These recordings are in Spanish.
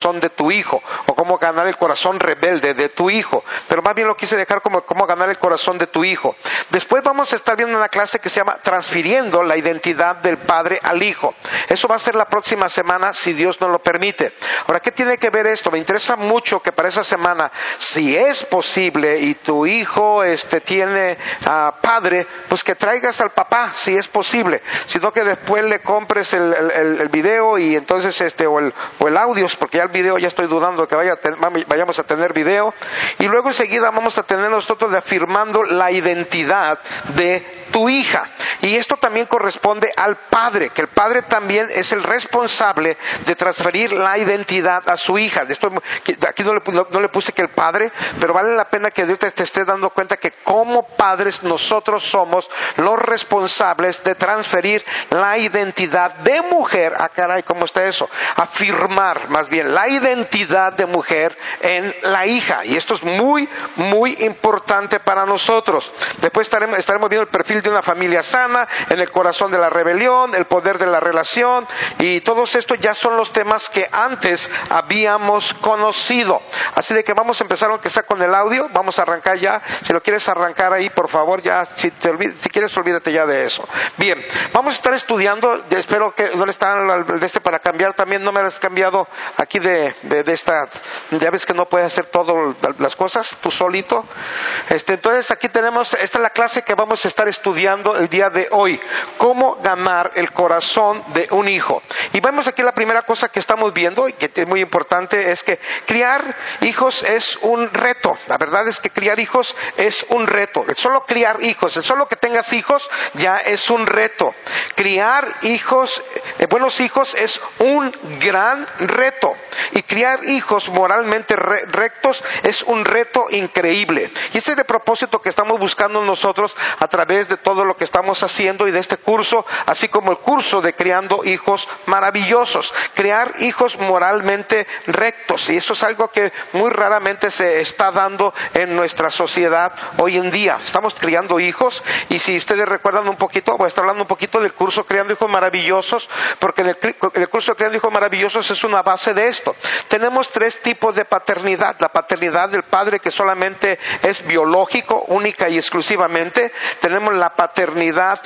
corazón de tu hijo, o cómo ganar el corazón rebelde de tu hijo, pero más bien lo quise dejar como cómo ganar el corazón de tu hijo. Después vamos a estar viendo una clase que se llama Transfiriendo la identidad del padre al hijo. Eso va a ser la próxima semana, si Dios nos lo permite. Ahora, ¿qué tiene que ver esto? Me interesa mucho que para esa semana, si es posible y tu hijo tiene padre, pues que traigas al papá, si es posible, sino que después le compres el video y entonces o el audio, porque ya el video ya estoy dudando que vayamos a tener video, y luego enseguida vamos a tener nosotros de afirmando la identidad de tu hija. Y esto también corresponde al padre, que el padre también es el responsable de transferir la identidad a su hija. Aquí no le puse que el padre, pero vale la pena que Dios te esté dando cuenta que como padres nosotros somos los responsables de transferir la identidad de mujer, caray, ¿cómo está eso? Afirmar más bien la identidad de mujer en la hija. Y esto es muy, muy importante para nosotros. Después estaremos viendo el perfil de una familia sana, en el corazón de la rebelión, el poder de la relación, y todos estos ya son los temas que antes habíamos conocido. Así de que vamos a empezar, aunque sea con el audio, vamos a arrancar ya. Si lo quieres arrancar ahí, por favor, ya, si quieres, olvídate ya de eso. Bien, vamos a estar estudiando, espero que no le están para cambiar también, no me has cambiado aquí de esta, ya ves que no puedes hacer todas las cosas tú solito. Entonces aquí tenemos, esta es la clase que vamos a estar estudiando el día de hoy, cómo ganar el corazón de un hijo. Y vemos aquí la primera cosa que estamos viendo y que es muy importante, es que criar hijos es un reto. La verdad es que criar hijos es un reto. El solo criar hijos, el solo que tengas hijos ya es un reto. Criar hijos, buenos hijos, es un gran reto. Y criar hijos moralmente rectos es un reto increíble. Y este es el propósito que estamos buscando nosotros a través de todo lo que estamos haciendo y de este curso, así como el curso de Criando Hijos Maravillosos. Crear hijos moralmente rectos. Y eso es algo que muy raramente se está dando en nuestra sociedad hoy en día. Estamos criando hijos, y si ustedes recuerdan un poquito, voy a estar hablando un poquito del curso Creando Hijos Maravillosos, porque en el curso Creando Hijos Maravillosos es una base de esto. Tenemos 3 tipos de paternidad. La paternidad del padre, que solamente es biológico, única y exclusivamente. Tenemos la paternidad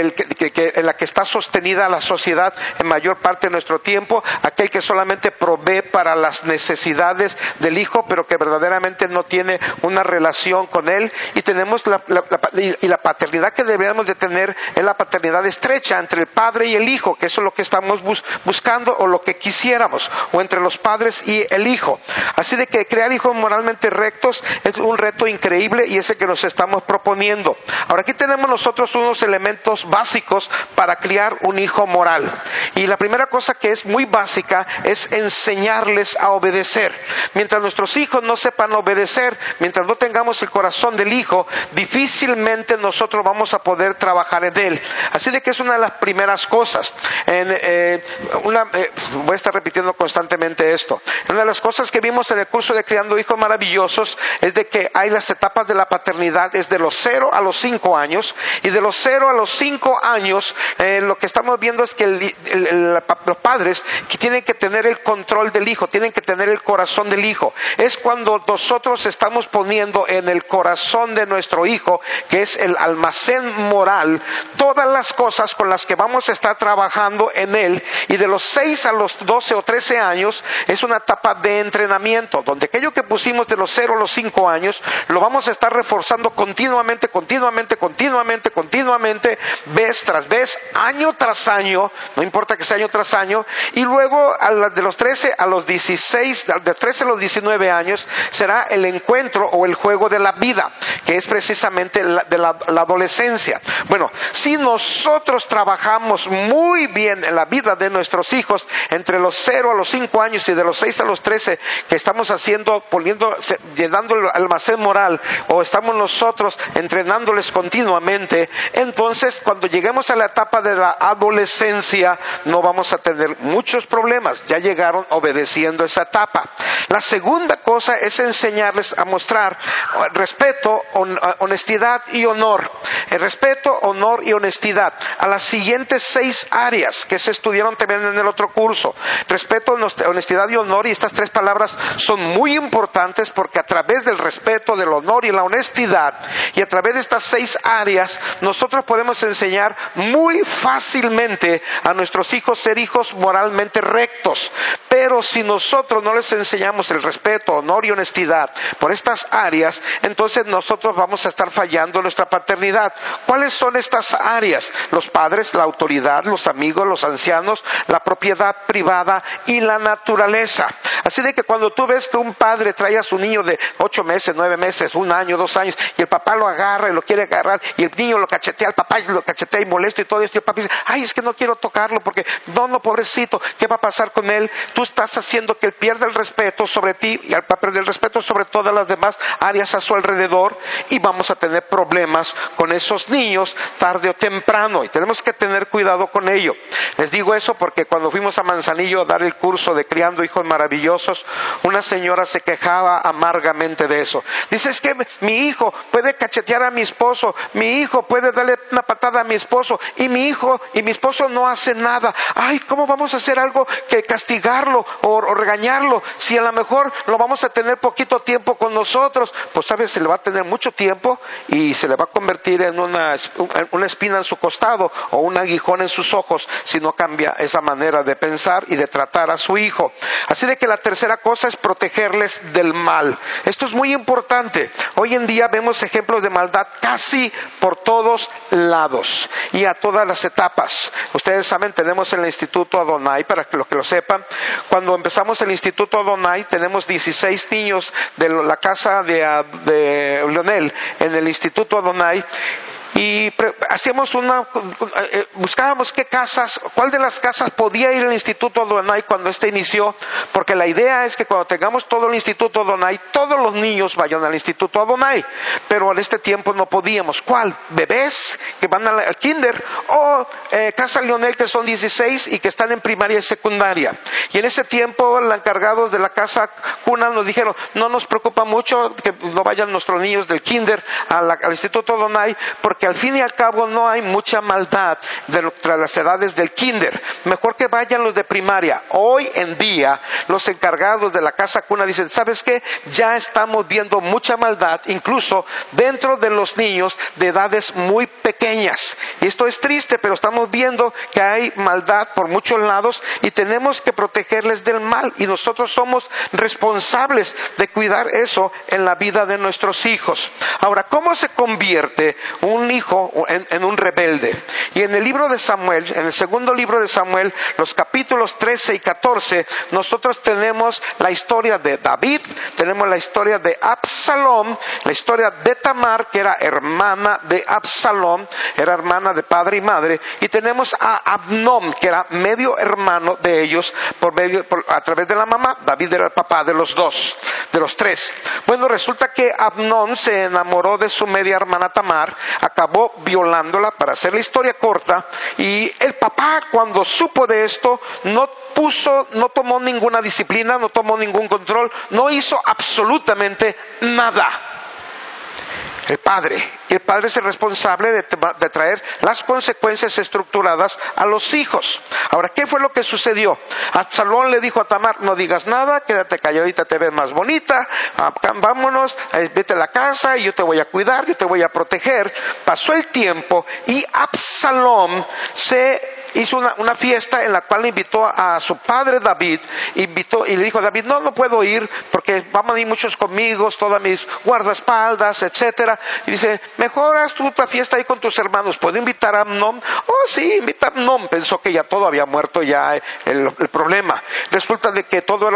en la que está sostenida la sociedad en mayor parte de nuestro tiempo, aquel que solamente provee para las necesidades del hijo, pero que verdaderamente no tiene una relación con él. Y tenemos la paternidad que deberíamos de tener, es la paternidad estrecha entre el padre y el hijo, que eso es lo que estamos buscando, o lo que quisiéramos, o entre los padres y el hijo. Así de que crear hijos moralmente rectos es un reto increíble, y ese que nos estamos proponiendo. Ahora, aquí tenemos nosotros unos elementos básicos para criar un hijo moral. Y la primera cosa, que es muy básica, es enseñarles a obedecer. Mientras nuestros hijos no sepan obedecer, mientras no tengamos el corazón del hijo, difícilmente nosotros vamos a poder trabajar en él. Así de que es una de las primeras cosas. Voy a estar repitiendo constantemente esto. Una de las cosas que vimos en el curso de Criando Hijos Maravillosos es de que hay las etapas de la paternidad, es de los 0 a los 5 años, y de los 0 a los 5 años lo que estamos viendo es que los padres que tienen que tener el control del hijo, tienen que tener el corazón del hijo. Es cuando nosotros estamos poniendo en el corazón de nuestro hijo, que es el almacén moral, todas las cosas con las que vamos a estar trabajando en él. Y de los 6 a los 12 o 13 años es una etapa de entrenamiento, donde aquello que pusimos de los 0 a los 5 años lo vamos a estar reforzando continuamente, vez tras vez, año tras año, no importa que sea año tras año. Y luego de los 13 a los 16, de 13 a los 19 años será el encuentro o el juego de la vida, que es precisamente de la adolescencia. Bueno, si nosotros trabajamos muy bien en la vida de nuestros hijos entre los 0 a los 5 años y de los 6 a los 13, que estamos llenando el almacén moral, o estamos nosotros entrenándoles continuamente, fácilmente, entonces cuando lleguemos a la etapa de la adolescencia no vamos a tener muchos problemas. Ya llegaron obedeciendo esa etapa. La segunda cosa es enseñarles a mostrar respeto, honestidad y honor. El respeto, honor y honestidad a las siguientes 6 áreas que se estudiaron también en el otro curso. Respeto, honestidad y honor, y estas 3 palabras son muy importantes porque a través del respeto, del honor y la honestidad, y a través de estas 6 áreas, nosotros podemos enseñar muy fácilmente a nuestros hijos ser hijos moralmente rectos. Pero si nosotros no les enseñamos el respeto, honor y honestidad por estas áreas, entonces nosotros vamos a estar fallando en nuestra paternidad. ¿Cuáles son estas áreas? Los padres, la autoridad, los amigos, los ancianos, la propiedad privada y la naturaleza. Así de que cuando tú ves que un padre trae a su niño de 8 meses, 9 meses, 1 año, 2 años, y el papá lo agarra y lo quiere agarrar, y el niño lo cachetea, el papá lo cachetea y molesto y todo esto, y el papá dice, ay, es que no quiero tocarlo porque, no, pobrecito, ¿qué va a pasar con él? Tú estás haciendo que él pierda el respeto sobre ti, y él va a perder el respeto sobre todas las demás áreas a su alrededor, y vamos a tener problemas con esos niños tarde o temprano, y tenemos que tener cuidado con ello. Les digo eso porque cuando fuimos a Manzanillo a dar el curso de Criando Hijos Maravillosos, una señora se quejaba amargamente de eso. Dice, es que mi hijo puede cachetear a mi esposo, mi hijo puede darle una patada a mi esposo, y mi hijo y mi esposo no hacen nada. Ay, ¿cómo vamos a hacer algo que castigarlo o regañarlo si a lo mejor lo vamos a tener poquito tiempo con nosotros? Pues sabes, se le va a tener mucho tiempo y se le va a convertir en una espina en su costado o un aguijón en sus ojos si no cambia esa manera de pensar y de tratar a su hijo. Así de que la tercera cosa es protegerles del mal. Esto es muy importante. Hoy en día vemos ejemplos de maldad casi por todos lados y a todas las etapas. Ustedes saben, tenemos el Instituto Adonai, para que lo sepan. Cuando empezamos el Instituto Adonai, tenemos 16 niños de la casa de Leonel en el Instituto Adonai. Y hacíamos buscábamos cuál de las casas podía ir al Instituto Adonai cuando inició, porque la idea es que cuando tengamos todo el Instituto Adonai, todos los niños vayan al Instituto Adonai, pero en este tiempo no podíamos. ¿Cuál? Bebés que van al kinder, o Casa Leonel, que son 16 y que están en primaria y secundaria. Y en ese tiempo los encargados de la casa cuna nos dijeron, no nos preocupa mucho que no vayan nuestros niños del kinder al Instituto Adonai, porque al fin y al cabo no hay mucha maldad entre las edades del kinder. Mejor que vayan los de primaria. Hoy en día los encargados de la casa cuna dicen, ¿sabes qué? Ya estamos viendo mucha maldad, incluso dentro de los niños de edades muy pequeñas. Y esto es triste, pero estamos viendo que hay maldad por muchos lados y tenemos que protegerles del mal. Y nosotros somos responsables de cuidar eso en la vida de nuestros hijos. Ahora, ¿cómo se convierte un hijo en un rebelde? Y en el libro de Samuel, en el segundo libro de Samuel, los capítulos 13 y 14, nosotros tenemos la historia de David, tenemos la historia de Absalom, la historia de Tamar, que era hermana de Absalom, era hermana de padre y madre, y tenemos a Amnón, que era medio hermano de ellos a través de la mamá. David era el papá de los tres. Bueno, resulta que Amnón se enamoró de su media hermana Tamar, acabó violándola, para hacer la historia corta, y el papá, cuando supo de esto, no tomó ninguna disciplina, no tomó ningún control, no hizo absolutamente nada. El padre es el responsable de traer las consecuencias estructuradas a los hijos. Ahora, ¿qué fue lo que sucedió? Absalón le dijo a Tamar, no digas nada, quédate calladita, te ves más bonita, vámonos, vete a la casa y yo te voy a cuidar, yo te voy a proteger. Pasó el tiempo y Absalón hizo una fiesta en la cual invitó a su padre David, y le dijo a David, no puedo ir porque van a ir muchos conmigo, todas mis guardaespaldas, etcétera. Y dice, mejor haz tú otra fiesta ahí con tus hermanos, ¿puedo invitar a Amnón? Oh sí, invita a Amnón. Pensó que ya todo había muerto ya el problema. Resulta de que todo era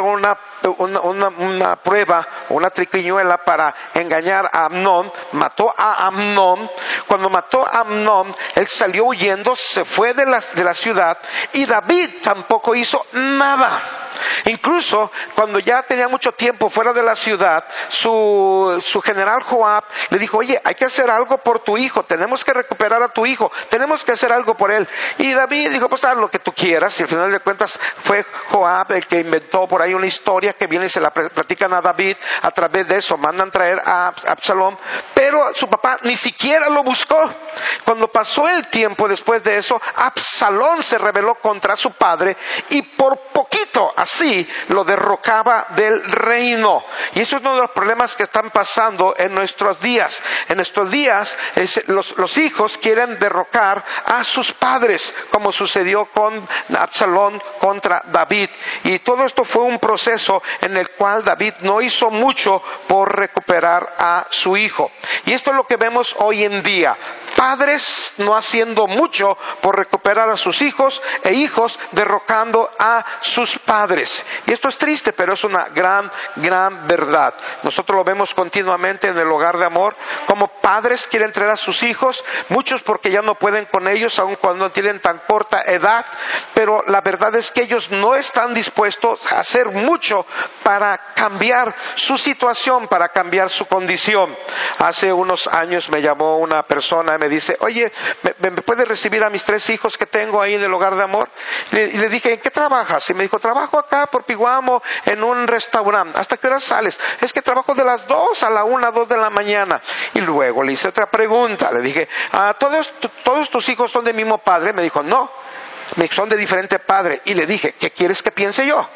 una prueba, una triquiñuela para engañar a Amnón. Mató a Amnón. Cuando mató a Amnón, él salió huyendo, se fue de la ciudad, y David tampoco hizo nada. Incluso cuando ya tenía mucho tiempo fuera de la ciudad, su general Joab le dijo, oye, hay que hacer algo por tu hijo, tenemos que recuperar a tu hijo, tenemos que hacer algo por él. Y David dijo, pues haz lo que tú quieras. Y al final de cuentas fue Joab el que inventó por ahí una historia que viene y se la platican a David. A través de eso mandan traer a Absalón, pero su papá ni siquiera lo buscó. Cuando pasó el tiempo después de eso, Absalón se rebeló contra su padre y por poquito así lo derrocaba del reino. Y eso es uno de los problemas que están pasando en nuestros días. En nuestros días los hijos quieren derrocar a sus padres, como sucedió con Absalón contra David. Y todo esto fue un proceso en el cual David no hizo mucho por recuperar a su hijo. Y esto es lo que vemos hoy en día. Padres no haciendo mucho por recuperar a sus hijos e hijos derrocando a sus padres. Y esto es triste, pero es una gran verdad. Nosotros lo vemos continuamente en el hogar de amor, como padres quieren traer a sus hijos, muchos porque ya no pueden con ellos, aun cuando tienen tan corta edad, pero la verdad es que ellos no están dispuestos a hacer mucho para cambiar su situación, para cambiar su condición. Hace unos años me llamó una persona y me dice, oye, ¿me puedes recibir a mis 3 hijos que tengo ahí en el hogar de amor? Y le dije, ¿en qué trabajas? Y me dijo, trabajo acá por Piguamo en un restaurante. ¿Hasta qué hora sales? Es que trabajo de las 2 a la 1, 2 de la mañana. Y luego le hice otra pregunta. Le dije, ¿todos tus hijos son del mismo padre? Me dijo, no, son de diferente padre. Y le dije, ¿qué quieres que piense yo?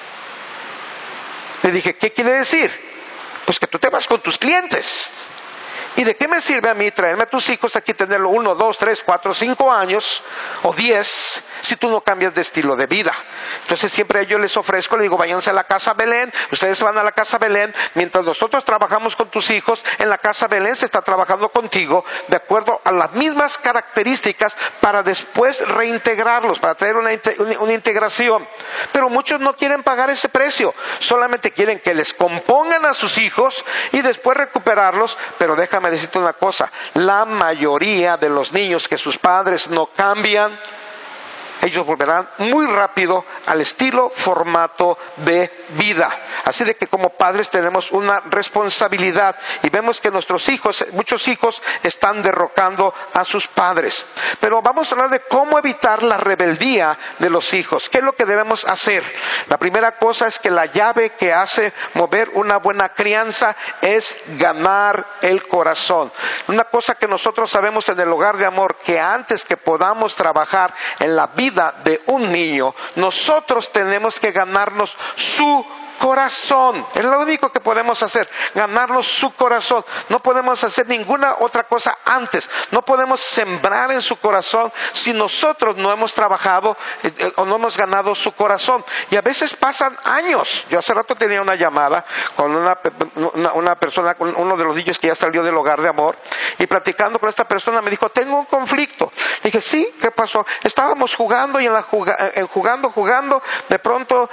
Le dije, ¿qué quiere decir? Pues que tú te vas con tus clientes. ¿Y de qué me sirve a mí traerme a tus hijos aquí, tenerlo 1, 2, 3, 4, 5 años o 10 si tú no cambias de estilo de vida? Entonces siempre yo les ofrezco, les digo, váyanse a la casa Belén, ustedes van a la casa Belén, mientras nosotros trabajamos con tus hijos, en la casa Belén se está trabajando contigo de acuerdo a las mismas características para después reintegrarlos, para traer una integración. Pero muchos no quieren pagar ese precio, solamente quieren que les compongan a sus hijos y después recuperarlos. Pero déjame decirte una cosa, la mayoría de los niños que sus padres no cambian, ellos volverán muy rápido al estilo, formato de vida. Así de que como padres tenemos una responsabilidad y vemos que nuestros hijos, muchos hijos, están derrocando a sus padres. Pero vamos a hablar de cómo evitar la rebeldía de los hijos. ¿Qué es lo que debemos hacer? La primera cosa es que la llave que hace mover una buena crianza es ganar el corazón. Una cosa que nosotros sabemos en el hogar de amor, que antes que podamos trabajar en la vida de un niño, nosotros tenemos que ganarnos su corazón. Es lo único que podemos hacer, ganarnos su corazón. No podemos hacer ninguna otra cosa antes. No podemos sembrar en su corazón si nosotros no hemos trabajado o no hemos ganado su corazón. Y a veces pasan años. Yo hace rato tenía una llamada con una persona, con uno de los niños que ya salió del hogar de amor, y platicando con esta persona me dijo, tengo un conflicto. Le dije, sí, ¿qué pasó? Estábamos jugando y jugando, de pronto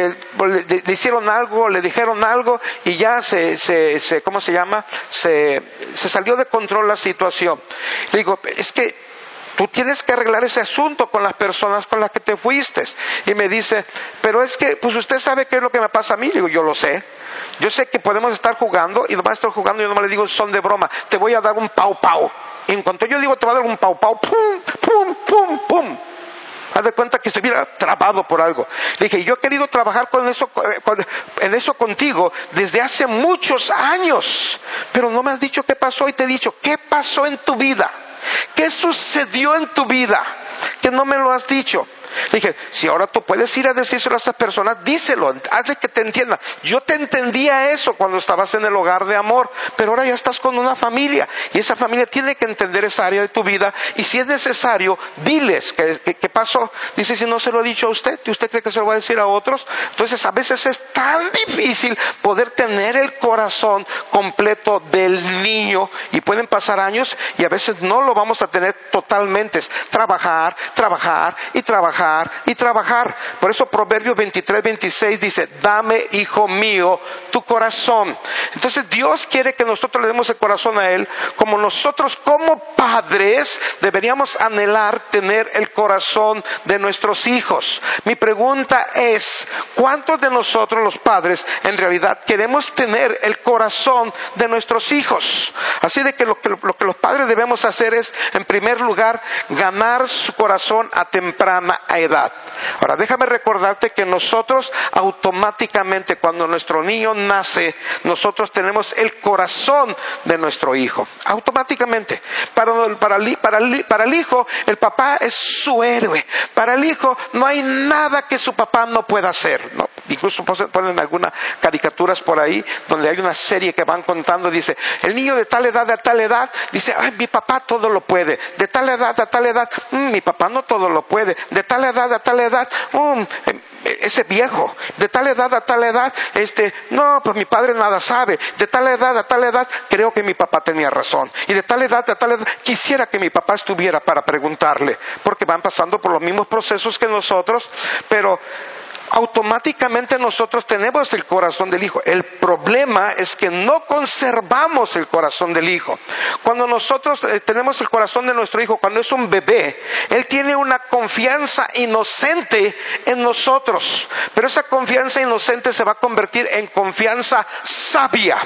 le hicieron algo, le dijeron algo y ya ¿cómo se llama? Se salió de control la situación. Le digo, es que tú tienes que arreglar ese asunto con las personas con las que te fuiste. Y me dice, pero es que, pues usted sabe qué es lo que me pasa a mí. Digo, yo lo sé. Yo sé que podemos estar jugando y nomás estoy jugando y nomás le digo, son de broma. Te voy a dar un pau pau. Y en cuanto yo digo, te voy a dar un pau pau, pum, pum, pum, pum. Haz de cuenta que se hubiera trabado por algo. Le dije, yo he querido trabajar en eso contigo desde hace muchos años, pero no me has dicho qué pasó. Y te he dicho, ¿qué pasó en tu vida? ¿Qué sucedió en tu vida? Que no me lo has dicho. Le dije, si ahora tú puedes ir a decírselo a esas personas, díselo, hazle que te entienda. Yo te entendía eso cuando estabas en el hogar de amor, pero ahora ya estás con una familia y esa familia tiene que entender esa área de tu vida y si es necesario, diles qué pasó. Dice, si no se lo he dicho a usted y usted cree que se lo va a decir a otros. Entonces a veces es tan difícil poder tener el corazón completo del niño y pueden pasar años y a veces no lo vamos a tener totalmente. Es trabajar y trabajar trabajar y trabajar. Por eso Proverbios 23:26 dice, dame, hijo mío, tu corazón. Entonces Dios quiere que nosotros le demos el corazón a Él, como nosotros como padres deberíamos anhelar tener el corazón de nuestros hijos. Mi pregunta es, ¿cuántos de nosotros los padres en realidad queremos tener el corazón de nuestros hijos? Así de que lo que los padres debemos hacer es, en primer lugar, ganar su corazón a temprana edad. Ahora, déjame recordarte que nosotros automáticamente, cuando nuestro niño nace, nosotros tenemos el corazón de nuestro hijo. Automáticamente. Para el hijo, el papá es su héroe. Para el hijo, no hay nada que su papá no pueda hacer, ¿no? Incluso ponen algunas caricaturas por ahí, donde hay una serie que van contando, dice, el niño de tal edad a tal edad, dice, ay, mi papá todo lo puede. De tal edad a tal edad, mi papá no todo lo puede. De tal edad a tal edad, ese viejo. De tal edad a tal edad, no, pues mi padre nada sabe. De tal edad a tal edad, creo que mi papá tenía razón. Y de tal edad a tal edad, quisiera que mi papá estuviera para preguntarle, porque van pasando por los mismos procesos que nosotros, pero automáticamente nosotros tenemos el corazón del hijo. El problema es que no conservamos el corazón del hijo. Cuando nosotros tenemos el corazón de nuestro hijo, cuando es un bebé, él tiene una confianza inocente en nosotros, pero esa confianza inocente se va a convertir en confianza sabia,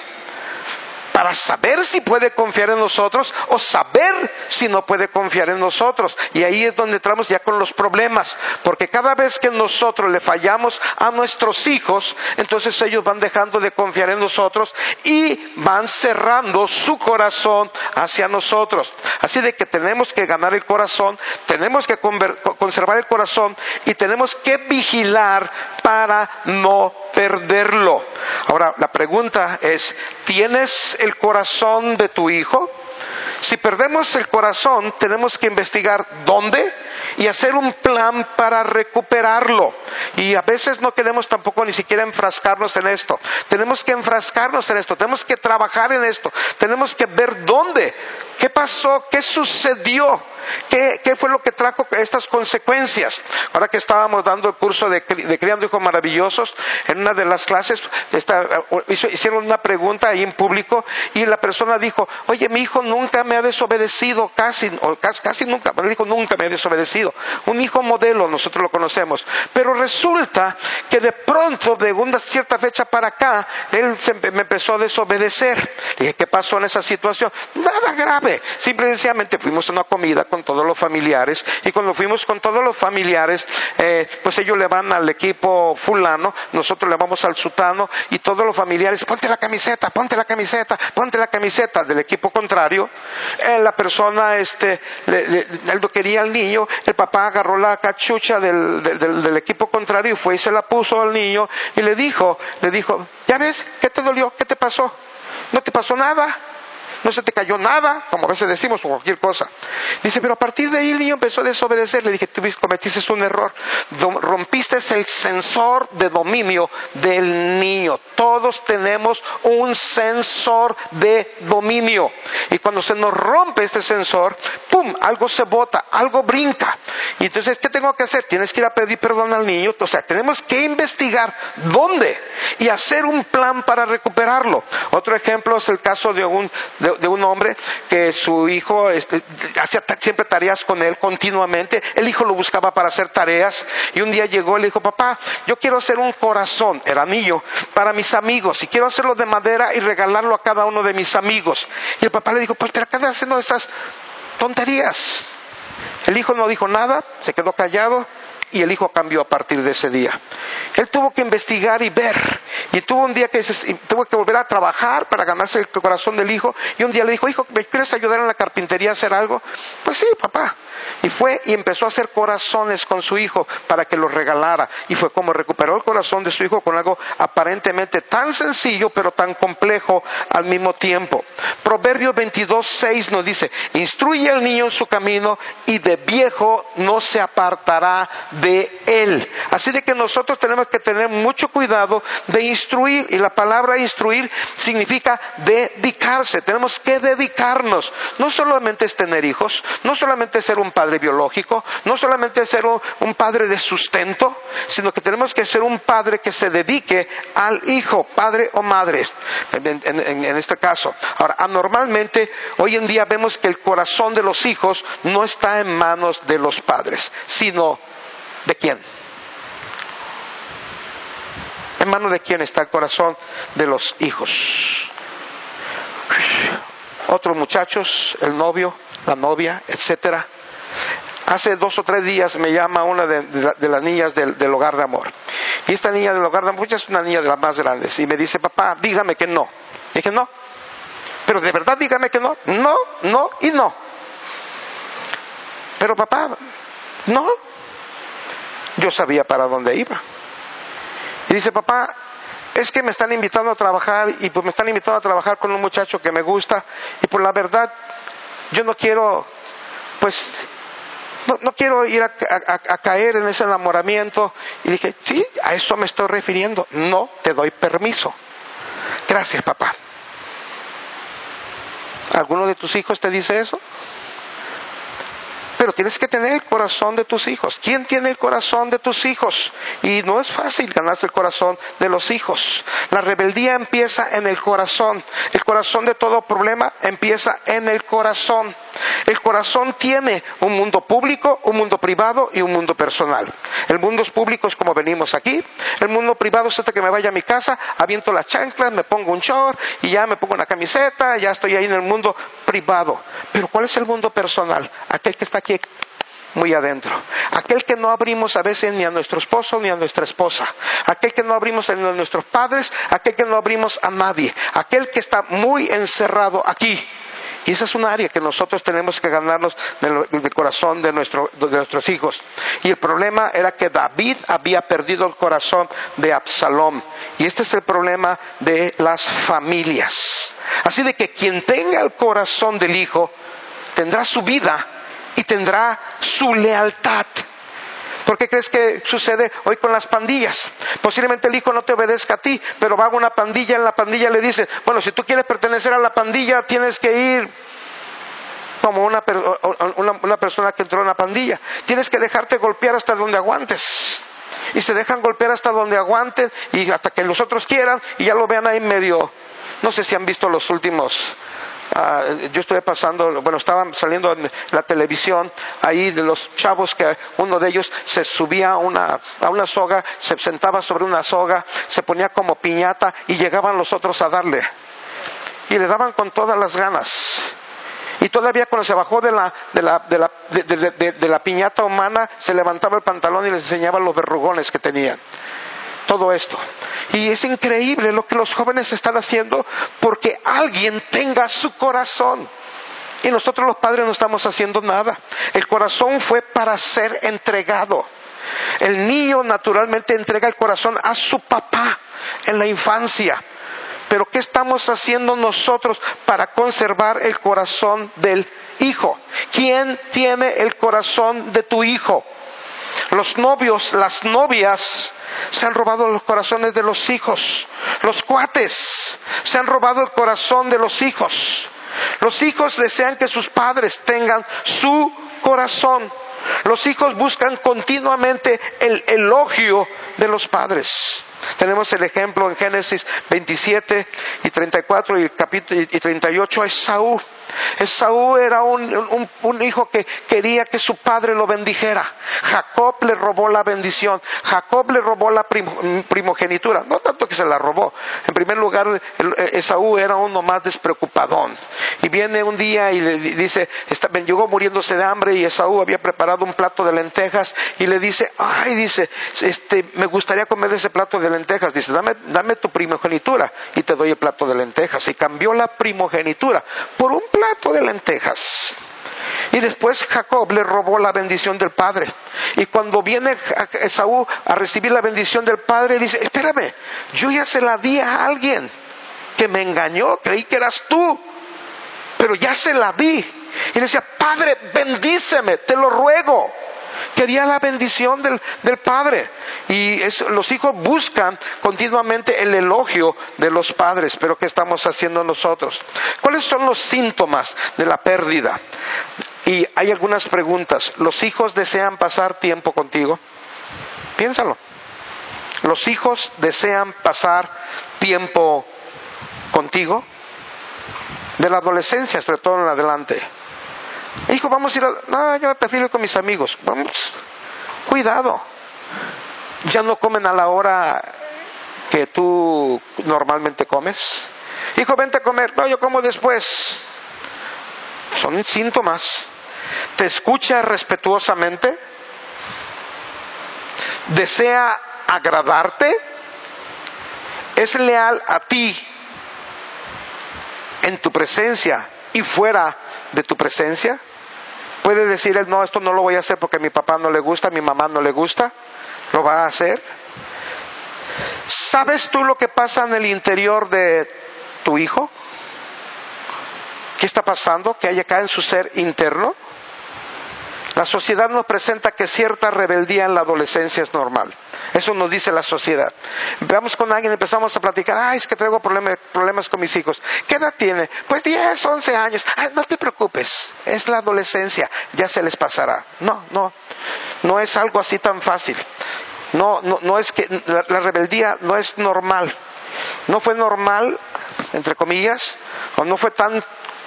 para saber si puede confiar en nosotros o saber si no puede confiar en nosotros. Y ahí es donde entramos ya con los problemas, porque cada vez que nosotros le fallamos a nuestros hijos, entonces ellos van dejando de confiar en nosotros y van cerrando su corazón hacia nosotros. Así de que tenemos que ganar el corazón, tenemos que conservar el corazón y tenemos que vigilar para no perderlo. Ahora, la pregunta es, ¿tienes el corazón de tu hijo? Si perdemos el corazón, tenemos que investigar dónde y hacer un plan para recuperarlo. Y a veces no queremos tampoco ni siquiera enfrascarnos en esto. Tenemos que enfrascarnos en esto, tenemos que trabajar en esto, tenemos que ver dónde, qué pasó, qué sucedió, qué fue lo que trajo estas consecuencias. Ahora que estábamos dando el curso de Criando Hijos Maravillosos, en una de las clases hicieron una pregunta ahí en público y la persona dijo, oye, mi hijo nunca me ha desobedecido, casi nunca, me dijo, nunca me ha desobedecido. Un hijo modelo, nosotros lo conocemos, pero resulta que de pronto, de una cierta fecha para acá, él me empezó a desobedecer. Le dije, ¿qué pasó en esa situación? Nada grave, simple y sencillamente fuimos a una comida con todos los familiares, y cuando fuimos con todos los familiares, pues ellos le van al equipo fulano, nosotros le vamos al sutano, y todos los familiares, ponte la camiseta del equipo contrario. La persona, él no quería al niño, el papá agarró la cachucha del equipo contrario y fue y se la puso al niño y le dijo, ¿ya ves? ¿Qué te dolió? ¿Qué te pasó? ¿No te pasó nada? ¿No se te cayó nada? Como a veces decimos, o cualquier cosa. Dice, pero a partir de ahí el niño empezó a desobedecer. Le dije, tú cometiste un error. Rompiste el sensor de dominio del niño. Todos tenemos un sensor de dominio. Y cuando se nos rompe este sensor, ¡pum!, algo se bota, algo brinca. Y entonces, ¿qué tengo que hacer? Tienes que ir a pedir perdón al niño. O sea, tenemos que investigar dónde y hacer un plan para recuperarlo. Otro ejemplo es el caso de un hombre que su hijo hacía siempre tareas con él continuamente. El hijo lo buscaba para hacer tareas y un día llegó y le dijo, papá, yo quiero hacer un corazón, era niño, para mis amigos y quiero hacerlo de madera y regalarlo a cada uno de mis amigos. Y el papá le dijo, pues, pero acá estás haciendo estas tonterías. El hijo no dijo nada, se quedó callado. Y el hijo cambió a partir de ese día. Él tuvo que investigar y ver. Y tuvo un día que tuvo que volver a trabajar para ganarse el corazón del hijo. Y un día le dijo, hijo, ¿me quieres ayudar en la carpintería a hacer algo? Pues sí, papá. Y fue y empezó a hacer corazones con su hijo para que los regalara. Y fue como recuperó el corazón de su hijo con algo aparentemente tan sencillo pero tan complejo al mismo tiempo. Proverbios 22:6 nos dice, instruye al niño en su camino y de viejo no se apartará de Él. Así de que nosotros tenemos que tener mucho cuidado de instruir, y la palabra instruir significa dedicarse. Tenemos que dedicarnos. No solamente es tener hijos, no solamente es ser un padre biológico, no solamente es ser un padre de sustento, sino que tenemos que ser un padre que se dedique al hijo, padre o madre, en este caso. Ahora, anormalmente, hoy en día vemos que el corazón de los hijos no está en manos de los padres, sino ¿de quién? ¿En manos de quién está el corazón de los hijos? Otros muchachos, el novio, la novia, etcétera. Hace 2 o 3 días me llama una de las niñas del hogar de amor. Y esta niña del hogar de amor es una niña de las más grandes. Y me dice, papá, dígame que no. Dije, no. Pero de verdad dígame que no. No, no y no. Pero papá, no. Yo sabía para dónde iba. Y dice, papá, es que me están invitando a trabajar, y pues me están invitando a trabajar con un muchacho que me gusta, y por la verdad, yo no quiero, pues, no quiero ir a caer en ese enamoramiento. Y dije, sí, a eso me estoy refiriendo. No te doy permiso. Gracias, papá. ¿Alguno de tus hijos te dice eso? Pero tienes que tener el corazón de tus hijos. ¿Quién tiene el corazón de tus hijos? Y no es fácil ganarse el corazón de los hijos. La rebeldía empieza en el corazón. El corazón de todo problema empieza en el corazón. El corazón tiene un mundo público, un mundo privado y un mundo personal. El mundo público es como venimos aquí. El mundo privado es hasta que me vaya a mi casa, aviento las chanclas, me pongo un short y ya me pongo una camiseta, ya estoy ahí en el mundo privado. Pero ¿cuál es el mundo personal? Aquel que está aquí muy adentro. Aquel que no abrimos a veces ni a nuestro esposo ni a nuestra esposa. Aquel que no abrimos a nuestros padres, aquel que no abrimos a nadie. Aquel que está muy encerrado aquí. Y esa es un área que nosotros tenemos que ganarnos del corazón de nuestros hijos. Y el problema era que David había perdido el corazón de Absalom. Y este es el problema de las familias. Así de que quien tenga el corazón del hijo, tendrá su vida y tendrá su lealtad. ¿Por qué crees que sucede hoy con las pandillas? Posiblemente el hijo no te obedezca a ti, pero va a una pandilla, en la pandilla le dicen, bueno, si tú quieres pertenecer a la pandilla, tienes que ir como una persona que entró en la pandilla. Tienes que dejarte golpear hasta donde aguantes. Y se dejan golpear hasta donde aguanten y hasta que los otros quieran y ya lo vean ahí medio. No sé si han visto los últimos. Yo estuve pasando, estaban saliendo en la televisión ahí de los chavos que uno de ellos se subía a una soga, se sentaba sobre una soga, se ponía como piñata y llegaban los otros a darle. Y le daban con todas las ganas. Y todavía cuando se bajó de la piñata humana, se levantaba el pantalón y les enseñaba los verrugones que tenían. Todo esto. Y es increíble lo que los jóvenes están haciendo porque alguien tenga su corazón. Y nosotros los padres no estamos haciendo nada. El corazón fue para ser entregado. El niño naturalmente entrega el corazón a su papá en la infancia. Pero ¿qué estamos haciendo nosotros para conservar el corazón del hijo? ¿Quién tiene el corazón de tu hijo? Los novios, las novias se han robado los corazones de los hijos. Los cuates se han robado el corazón de los hijos. Los hijos desean que sus padres tengan su corazón. Los hijos buscan continuamente el elogio de los padres. Tenemos el ejemplo en Génesis 27 y 34 y 38, Esaú. Esaú era un hijo que quería que su padre lo bendijera. Jacob le robó la bendición. Jacob le robó la primogenitura. No tanto que se la robó. En primer lugar, Esaú era uno más despreocupadón. Y viene un día y le dice, llegó muriéndose de hambre y Esaú había preparado un plato de lentejas y le dice, me gustaría comer ese plato de lentejas. Dice, dame tu primogenitura y te doy el plato de lentejas. Y cambió la primogenitura por un plato de lentejas. Y después Jacob le robó la bendición del padre. Y cuando viene Esaú a recibir la bendición del padre, dice, espérame, yo ya se la di a alguien que me engañó, creí que eras tú, pero ya se la di. Y le decía, padre, bendíceme, te lo ruego. quería la bendición del padre. Y los hijos buscan continuamente el elogio de los padres. Pero ¿qué estamos haciendo nosotros? ¿Cuáles son los síntomas de la pérdida? Y hay algunas preguntas. ¿Los hijos desean pasar tiempo contigo? Piénsalo. ¿Los hijos desean pasar tiempo contigo? De la adolescencia, sobre todo en adelante. Hijo, vamos a ir no, yo prefiero ir con mis amigos. Vamos, cuidado. Ya no comen a la hora que tú normalmente comes. Hijo, vente a comer. No, yo como después. Son síntomas. ¿Te escucha respetuosamente? ¿Desea agradarte? ¿Es leal a ti en tu presencia y fuera de tu presencia? ¿Puede decir él, no, esto no lo voy a hacer porque a mi papá no le gusta, a mi mamá no le gusta? ¿Lo va a hacer? ¿Sabes tú lo que pasa en el interior de tu hijo? ¿Qué está pasando? ¿Qué hay acá en su ser interno? La sociedad nos presenta que cierta rebeldía en la adolescencia es normal. Eso nos dice la sociedad. Vamos con alguien y empezamos a platicar. Es que traigo problemas con mis hijos. ¿Qué edad tiene? Pues 10, 11 años. No te preocupes. Es la adolescencia. Ya se les pasará. No es algo así tan fácil. No es que la rebeldía no es normal. No fue normal, entre comillas, o no fue tan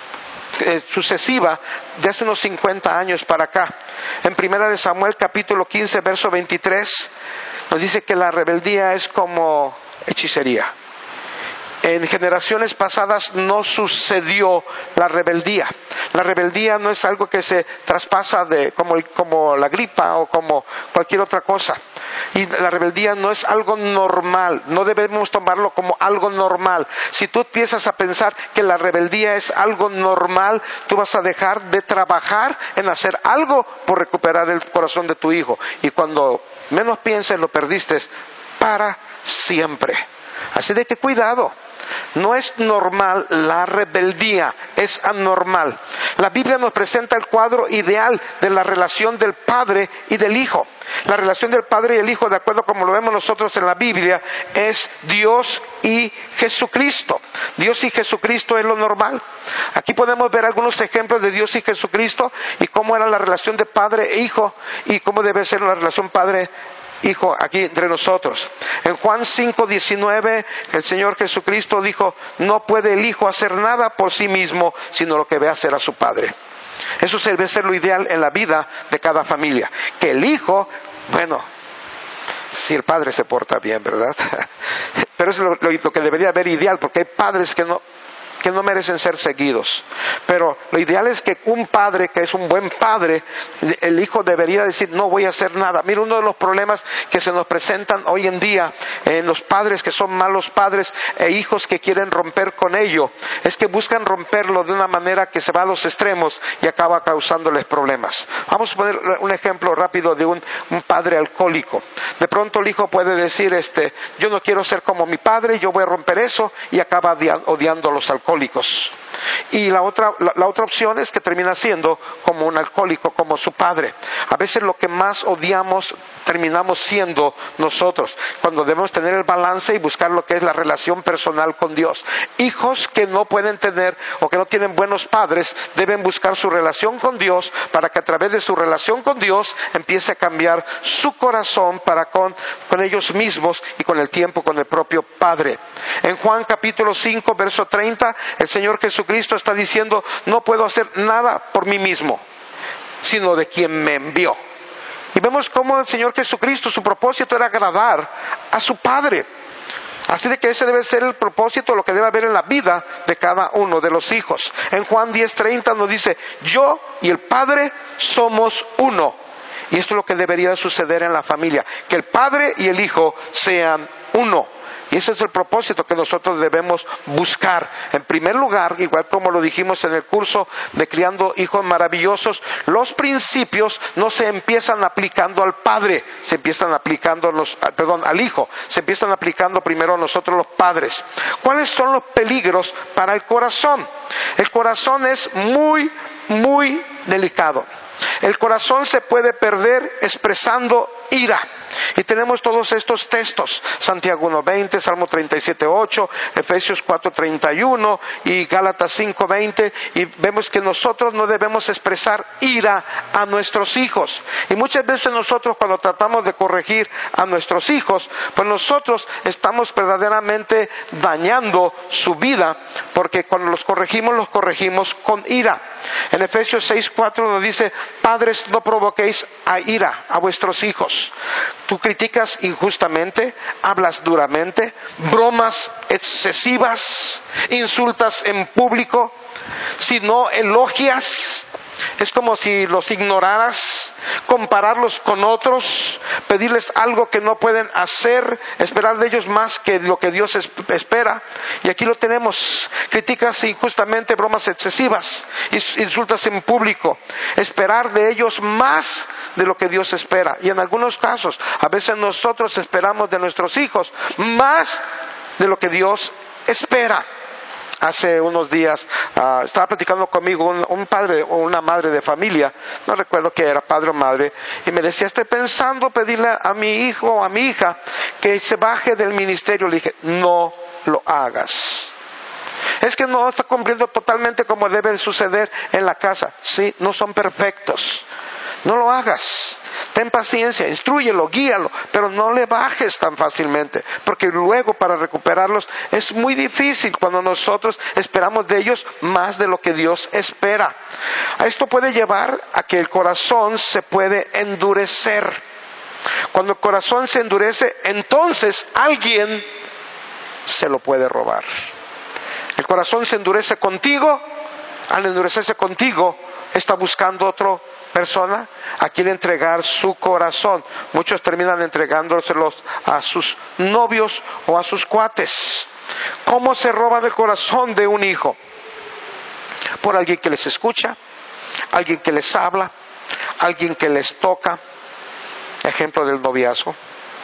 sucesiva de hace unos 50 años para acá. En 1 Samuel capítulo 15 verso 23 nos dice que la rebeldía es como hechicería. En generaciones pasadas no sucedió la rebeldía. La rebeldía no es algo que se traspasa como la gripa o como cualquier otra cosa. Y la rebeldía no es algo normal, no debemos tomarlo como algo normal. Si tú empiezas a pensar que la rebeldía es algo normal, tú vas a dejar de trabajar en hacer algo por recuperar el corazón de tu hijo. Y cuando menos pienses, lo perdiste para siempre. Así de que cuidado. No es normal la rebeldía, es anormal. La Biblia nos presenta el cuadro ideal de la relación del Padre y del Hijo. La relación del Padre y el Hijo, de acuerdo como lo vemos nosotros en la Biblia, es Dios y Jesucristo. Dios y Jesucristo es lo normal. Aquí podemos ver algunos ejemplos de Dios y Jesucristo y cómo era la relación de Padre e Hijo y cómo debe ser la relación Padre-Hijo aquí entre nosotros. En Juan 5:19, el Señor Jesucristo dijo, no puede el Hijo hacer nada por sí mismo, sino lo que ve hacer a su Padre. Eso debe ser lo ideal en la vida de cada familia. Que el Hijo, si el Padre se porta bien, ¿verdad? Pero eso es lo que debería haber ideal, porque hay padres que no merecen ser seguidos. Pero lo ideal es que un padre, que es un buen padre, el hijo debería decir, no voy a hacer nada. Mira, uno de los problemas que se nos presentan hoy en día en los padres que son malos padres e hijos que quieren romper con ello, es que buscan romperlo de una manera que se va a los extremos y acaba causándoles problemas. Vamos a poner un ejemplo rápido de un padre alcohólico. De pronto el hijo puede decir, yo no quiero ser como mi padre, yo voy a romper eso, y acaba odiando a los alcohólicos. Y la otra opción es que termina siendo como un alcohólico, como su padre. A veces lo que más odiamos terminamos siendo nosotros, cuando debemos tener el balance y buscar lo que es la relación personal con Dios. Hijos que no pueden tener o que no tienen buenos padres deben buscar su relación con Dios para que a través de su relación con Dios empiece a cambiar su corazón para con ellos mismos y con el tiempo con el propio Padre. En Juan capítulo 5 verso 30 el Señor Jesucristo está diciendo, no puedo hacer nada por mí mismo, sino de quien me envió. Y vemos cómo el Señor Jesucristo, su propósito era agradar a su Padre. Así de que ese debe ser el propósito, lo que debe haber en la vida de cada uno de los hijos. En Juan 10:30 nos dice, yo y el Padre somos uno. Y esto es lo que debería suceder en la familia, que el Padre y el Hijo sean uno. Y ese es el propósito que nosotros debemos buscar. En primer lugar, igual como lo dijimos en el curso de Criando Hijos Maravillosos, los principios no se empiezan aplicando al Padre, se empiezan aplicando al Hijo, se empiezan aplicando primero a nosotros los padres. ¿Cuáles son los peligros para el corazón? El corazón es muy, muy delicado. El corazón se puede perder expresando ira. Y tenemos todos estos textos, Santiago 1:20, Salmo 37:8, Efesios 4:31 y Gálatas 5:20, y vemos que nosotros no debemos expresar ira a nuestros hijos. Y muchas veces nosotros, cuando tratamos de corregir a nuestros hijos, pues nosotros estamos verdaderamente dañando su vida, porque cuando los corregimos con ira. En Efesios 6:4 nos dice: padres, no provoquéis a ira a vuestros hijos. Tú criticas injustamente, hablas duramente, bromas excesivas, insultas en público, si no elogias, es como si los ignoraras, compararlos con otros, pedirles algo que no pueden hacer, esperar de ellos más que lo que Dios espera. Y aquí lo tenemos: criticas injustamente, bromas excesivas, insultas en público, esperar de ellos más de lo que Dios espera. Y en algunos casos, a veces nosotros esperamos de nuestros hijos más de lo que Dios espera. Hace unos días estaba platicando conmigo un padre o una madre de familia, no recuerdo qué era, padre o madre, y me decía: estoy pensando pedirle a mi hijo o a mi hija que se baje del ministerio. Le dije: no lo hagas. Es que no está cumpliendo totalmente como debe suceder en la casa. Sí, no son perfectos. No lo hagas. Ten paciencia, instrúyelo, guíalo, pero no le bajes tan fácilmente, porque luego para recuperarlos es muy difícil cuando nosotros esperamos de ellos más de lo que Dios espera. Esto puede llevar a que el corazón se puede endurecer. Cuando el corazón se endurece, entonces alguien se lo puede robar. El corazón se endurece contigo. Al endurecerse contigo, está buscando otra persona a quien entregar su corazón. Muchos terminan entregándoselos a sus novios o a sus cuates. ¿Cómo se roba el corazón de un hijo? Por alguien que les escucha, alguien que les habla, alguien que les toca. Ejemplo del noviazgo.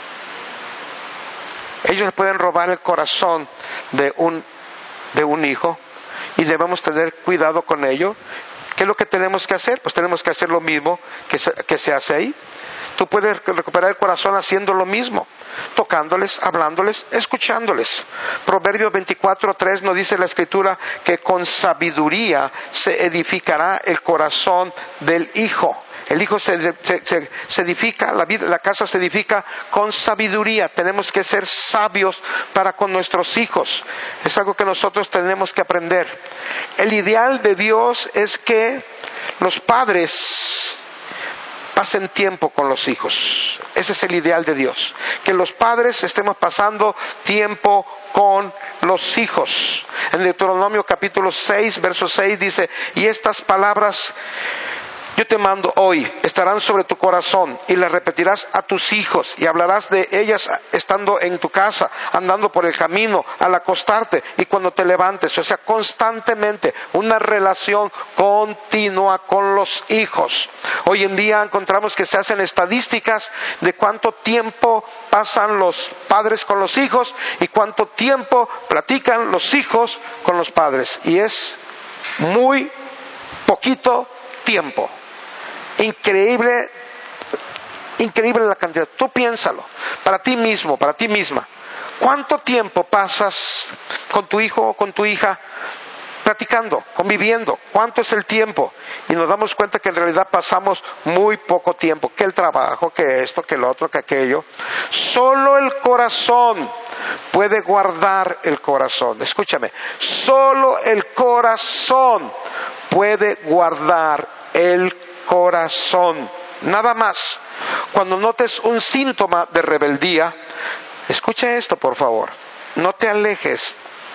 Ellos pueden robar el corazón de un hijo, y debemos tener cuidado con ello. ¿Qué es lo que tenemos que hacer? Pues tenemos que hacer lo mismo que se hace ahí. Tú puedes recuperar el corazón haciendo lo mismo, tocándoles, hablándoles, escuchándoles. Proverbios 24:3 nos dice la Escritura que con sabiduría se edificará el corazón del hijo. El hijo se edifica, la casa se edifica con sabiduría. Tenemos que ser sabios para con nuestros hijos. Es algo que nosotros tenemos que aprender. El ideal de Dios es que los padres pasen tiempo con los hijos. Ese es el ideal de Dios. Que los padres estemos pasando tiempo con los hijos. En Deuteronomio capítulo 6, verso 6 dice: y estas palabras yo te mando hoy, estarán sobre tu corazón, y las repetirás a tus hijos, y hablarás de ellas estando en tu casa, andando por el camino, al acostarte y cuando te levantes. O sea, constantemente, una relación continua con los hijos. Hoy en día encontramos que se hacen estadísticas de cuánto tiempo pasan los padres con los hijos y cuánto tiempo platican los hijos con los padres. Y es muy poquito tiempo. Increíble la cantidad. Tú piénsalo, para ti mismo, para ti misma. ¿Cuánto tiempo pasas con tu hijo o con tu hija platicando, conviviendo? ¿Cuánto es el tiempo? Y nos damos cuenta que en realidad pasamos muy poco tiempo. Que el trabajo, que esto, que lo otro, que aquello. Solo el corazón puede guardar el corazón. Escúchame, solo el corazón puede guardar el corazón, nada más. Cuando notes un síntoma de rebeldía, escucha esto por favor, no te alejes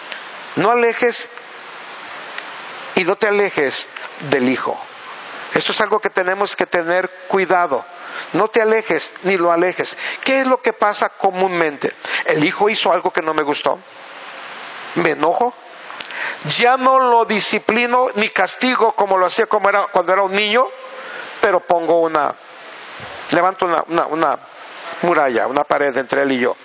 y no te alejes del hijo. Esto es algo que tenemos que tener cuidado. No te alejes ni lo alejes. ¿Qué es lo que pasa comúnmente? El hijo hizo algo que no me gustó, me enojo, ya no lo disciplino ni castigo como lo hacía cuando era un niño, pero levanto una muralla, una pared entre él y yo.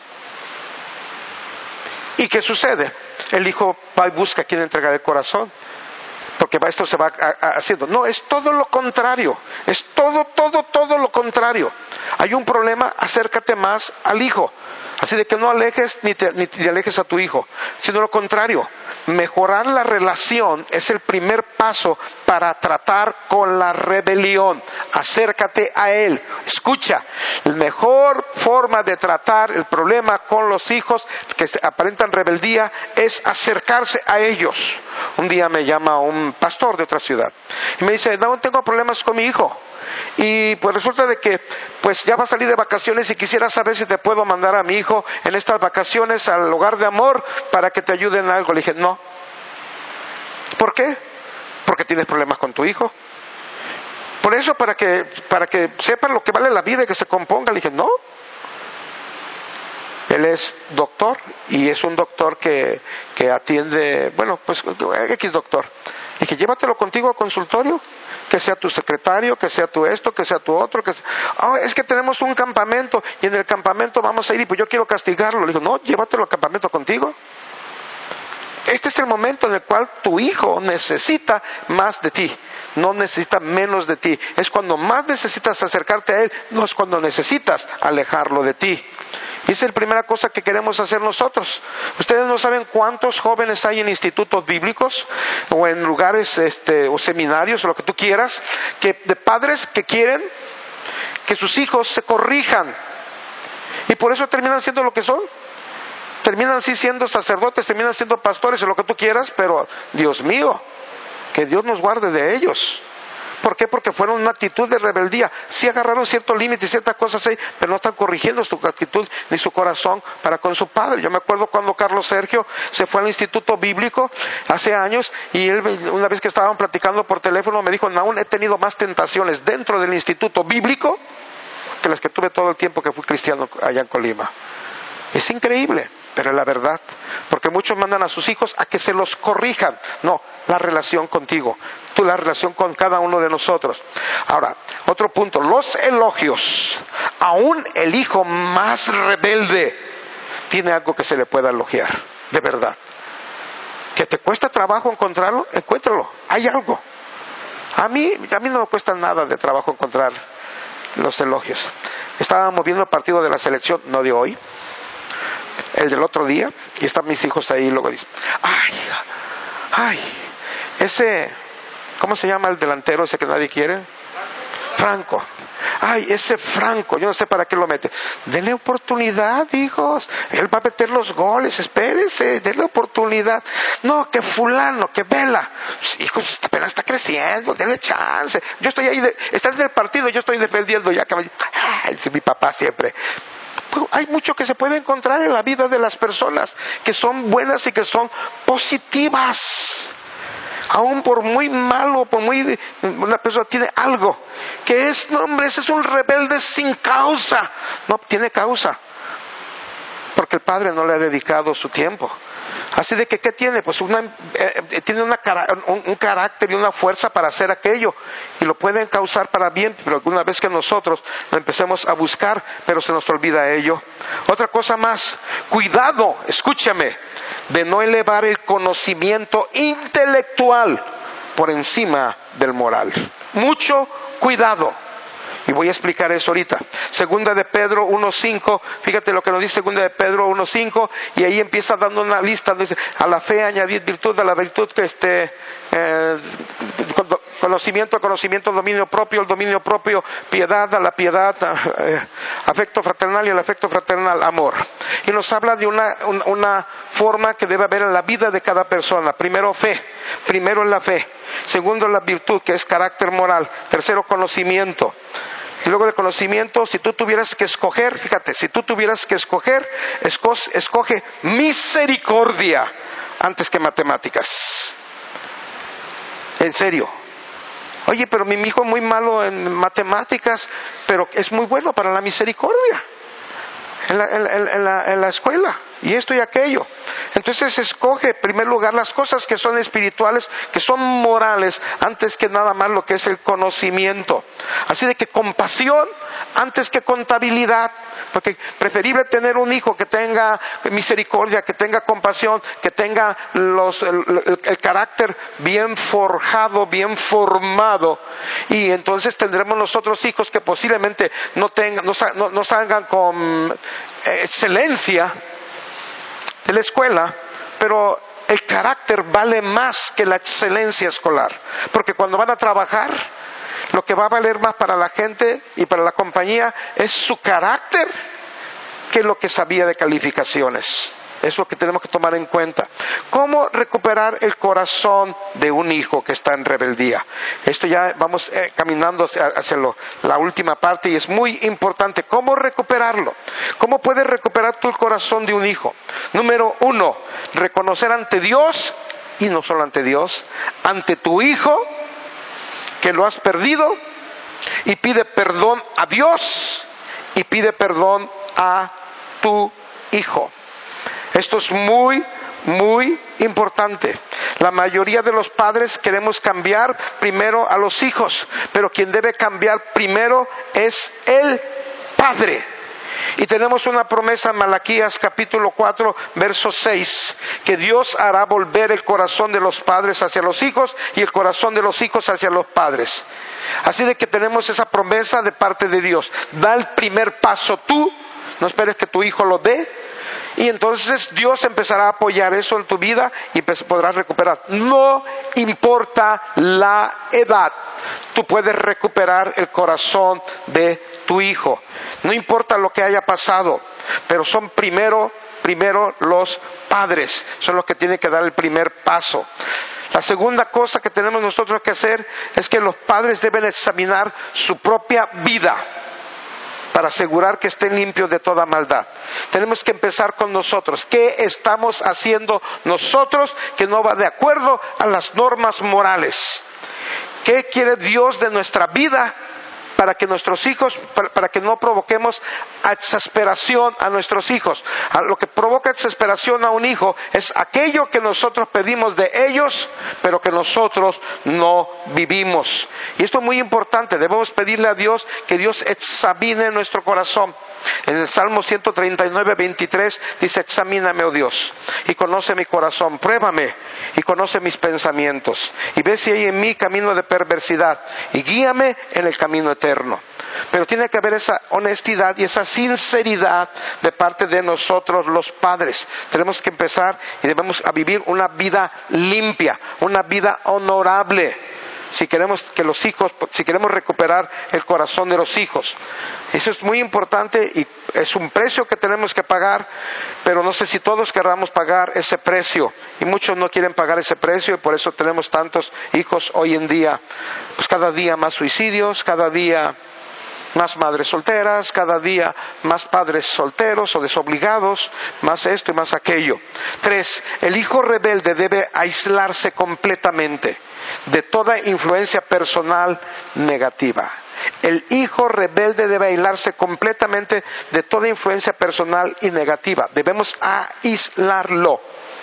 ¿Y qué sucede? El hijo va y busca a quien entregar el corazón. porque esto se va haciendo. No, es todo lo contrario. Es todo lo contrario. Hay un problema, acércate más al hijo. Así de que no alejes ni te alejes a tu hijo, sino lo contrario. Mejorar la relación es el primer paso para tratar con la rebelión. Acércate a él. Escucha, la mejor forma de tratar el problema con los hijos que aparentan rebeldía es acercarse a ellos. Un día me llama un pastor de otra ciudad y me dice, no, tengo problemas con mi hijo. Y pues resulta de que pues ya va a salir de vacaciones y quisiera saber si te puedo mandar a mi hijo en estas vacaciones al hogar de amor para que te ayuden en algo. Le dije, no. ¿Por qué? Porque tienes problemas con tu hijo. Por eso, para que sepan lo que vale la vida y que se componga. Le dije, no. Él es doctor y es un doctor que atiende, bueno, pues X doctor. Le dije, llévatelo contigo al consultorio, que sea tu secretario, que sea tu esto, que sea tu otro. Es que tenemos un campamento y en el campamento vamos a ir y pues yo quiero castigarlo. Le digo, no, llévatelo al campamento contigo. Este es el momento en el cual tu hijo necesita más de ti, no necesita menos de ti. Es cuando más necesitas acercarte a él, no es cuando necesitas alejarlo de ti. Y esa es la primera cosa que queremos hacer nosotros. Ustedes no saben cuántos jóvenes hay en institutos bíblicos o en lugares o seminarios o lo que tú quieras, de padres que quieren que sus hijos se corrijan y por eso terminan siendo lo que son. Terminan así siendo sacerdotes, terminan siendo pastores o lo que tú quieras, pero Dios mío, que Dios nos guarde de ellos. ¿Por qué? Porque fueron una actitud de rebeldía. Sí agarraron cierto límite y ciertas cosas ahí, pero no están corrigiendo su actitud ni su corazón para con su padre. Yo me acuerdo cuando Carlos Sergio se fue al instituto bíblico hace años y él, una vez que estaban platicando por teléfono, me dijo, aún he tenido más tentaciones dentro del instituto bíblico que las que tuve todo el tiempo que fui cristiano allá en Colima. Es increíble, pero es la verdad, porque muchos mandan a sus hijos a que se los corrijan. No, la relación contigo, tú la relación con cada uno de nosotros. Ahora, otro punto, los elogios. Aún el hijo más rebelde tiene algo que se le pueda elogiar, de verdad. ¿Que te cuesta trabajo encontrarlo? Encuéntralo, hay algo. A mí no me cuesta nada de trabajo encontrar los elogios. Estábamos viendo el partido de la selección, no de hoy, el del otro día, y están mis hijos ahí y luego dicen, ay, ese, ¿cómo se llama el delantero ese que nadie quiere? Franco. Ay, ese Franco, yo no sé para qué lo mete. Denle oportunidad, hijos. Él va a meter los goles, espérense, denle oportunidad. No, que fulano, que Vela. Hijos, apenas está creciendo, denle chance. Yo estoy ahí, está en el partido, yo estoy defendiendo ya. Es mi papá siempre. Hay mucho que se puede encontrar en la vida de las personas que son buenas y que son positivas. Aún por muy malo, una persona tiene algo que es, no hombre, ese es un rebelde sin causa. No tiene causa, porque el padre no le ha dedicado su tiempo. Así de que, ¿qué tiene? Pues tiene un carácter y una fuerza para hacer aquello, y lo pueden causar para bien, pero una vez que nosotros lo empecemos a buscar, pero se nos olvida ello. Otra cosa más, cuidado, escúchame, de no elevar el conocimiento intelectual por encima del moral. Mucho cuidado. Y voy a explicar eso ahorita. Segunda de Pedro 1.5, fíjate lo que nos dice Segunda de Pedro 1.5, y ahí empieza dando una lista, dice, a la fe añadid virtud, a la virtud conocimiento, dominio propio, el dominio propio, piedad, a la piedad, afecto fraternal, y al afecto fraternal, amor. Y nos habla de una forma que debe haber en la vida de cada persona. Primero es la fe. Segundo, la virtud, que es carácter moral. Tercero, conocimiento. Y luego del conocimiento, si tú tuvieras que escoger, fíjate, escoge misericordia antes que matemáticas. En serio. Oye, pero mi hijo es muy malo en matemáticas, pero es muy bueno para la misericordia en la escuela, y esto y aquello. Entonces escoge en primer lugar las cosas que son espirituales, que son morales, antes que nada más lo que es el conocimiento. Así de que compasión antes que contabilidad, porque preferible tener un hijo que tenga misericordia, que tenga compasión, que tenga el carácter bien forjado, bien formado, y entonces tendremos nosotros hijos que posiblemente no salgan con excelencia de la escuela, pero el carácter vale más que la excelencia escolar, porque cuando van a trabajar, lo que va a valer más para la gente y para la compañía es su carácter que lo que sabía de calificaciones. Es lo que tenemos que tomar en cuenta. ¿Cómo recuperar el corazón de un hijo que está en rebeldía? Esto ya vamos caminando hacia la última parte y es muy importante. ¿Cómo recuperarlo? ¿Cómo puedes recuperar tú el corazón de un hijo? Número 1, reconocer ante Dios, y no solo ante Dios, ante tu hijo, que lo has perdido, y pide perdón a Dios y pide perdón a tu hijo. Esto es muy, muy importante. La mayoría de los padres queremos cambiar primero a los hijos, pero quien debe cambiar primero es el padre. Y tenemos una promesa en Malaquías capítulo 4, verso 6, que Dios hará volver el corazón de los padres hacia los hijos y el corazón de los hijos hacia los padres. Así de que tenemos esa promesa de parte de Dios. Da el primer paso tú, no esperes que tu hijo lo dé, y entonces Dios empezará a apoyar eso en tu vida y podrás recuperar. No importa la edad, tú puedes recuperar el corazón de tu hijo. No importa lo que haya pasado, pero son primero los padres, son los que tienen que dar el primer paso. La segunda cosa que tenemos nosotros que hacer es que los padres deben examinar su propia vida para asegurar que estén limpios de toda maldad. Tenemos que empezar con nosotros. ¿Qué estamos haciendo nosotros que no va de acuerdo a las normas morales? ¿Qué quiere Dios de nuestra vida para que nuestros hijos, para que no provoquemos exasperación a nuestros hijos? Lo que provoca exasperación a un hijo es aquello que nosotros pedimos de ellos, pero que nosotros no vivimos. Y esto es muy importante. Debemos pedirle a Dios que Dios examine nuestro corazón. En el Salmo 139, 23 dice: examíname, oh Dios, y conoce mi corazón, pruébame y conoce mis pensamientos, y ve si hay en mí camino de perversidad, y guíame en el camino eterno. Pero tiene que haber esa honestidad y esa sinceridad de parte de nosotros los padres. Tenemos que empezar y debemos a vivir una vida limpia, una vida honorable. Si queremos recuperar el corazón de los hijos. Eso es muy importante y es un precio que tenemos que pagar, pero no sé si todos querramos pagar ese precio. Y muchos no quieren pagar ese precio y por eso tenemos tantos hijos hoy en día. Pues cada día más suicidios, cada día más madres solteras, cada día más padres solteros o desobligados, más esto y más aquello. 3, el hijo rebelde debe aislarse completamente de toda influencia personal negativa. El hijo rebelde debe aislarse completamente de toda influencia personal y negativa. Debemos aislarlo.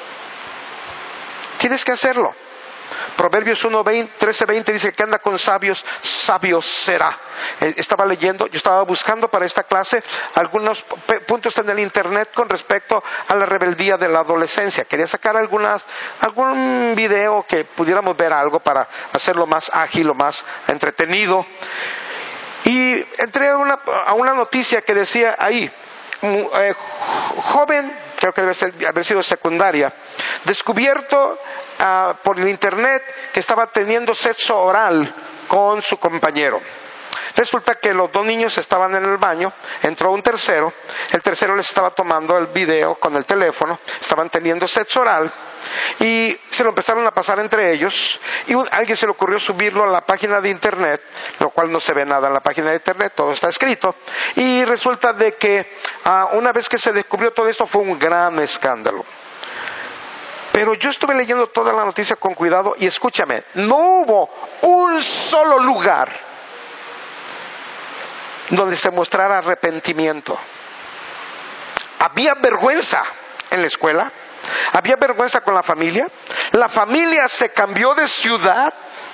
Tienes que hacerlo. Proverbios 13:20 dice que anda con sabios, sabio será. Estaba leyendo, yo estaba buscando para esta clase algunos puntos en el internet con respecto a la rebeldía de la adolescencia. Quería sacar algún video que pudiéramos ver algo para hacerlo más ágil o más entretenido. Y entré a una noticia que decía ahí, joven, creo que debe haber sido secundaria, descubierto por el internet que estaba teniendo sexo oral con su compañero. Resulta que los dos niños estaban en el baño, entró un tercero, el tercero les estaba tomando el video con el teléfono, estaban teniendo sexo oral y se lo empezaron a pasar entre ellos y a alguien se le ocurrió subirlo a la página de internet, lo cual no se ve nada en la página de internet, todo está escrito, y resulta de que una vez que se descubrió todo esto fue un gran escándalo. Pero yo estuve leyendo toda la noticia con cuidado y escúchame, no hubo un solo lugar donde se mostrara arrepentimiento. Había vergüenza en la escuela, Había vergüenza con la familia. La familia se cambió de ciudad.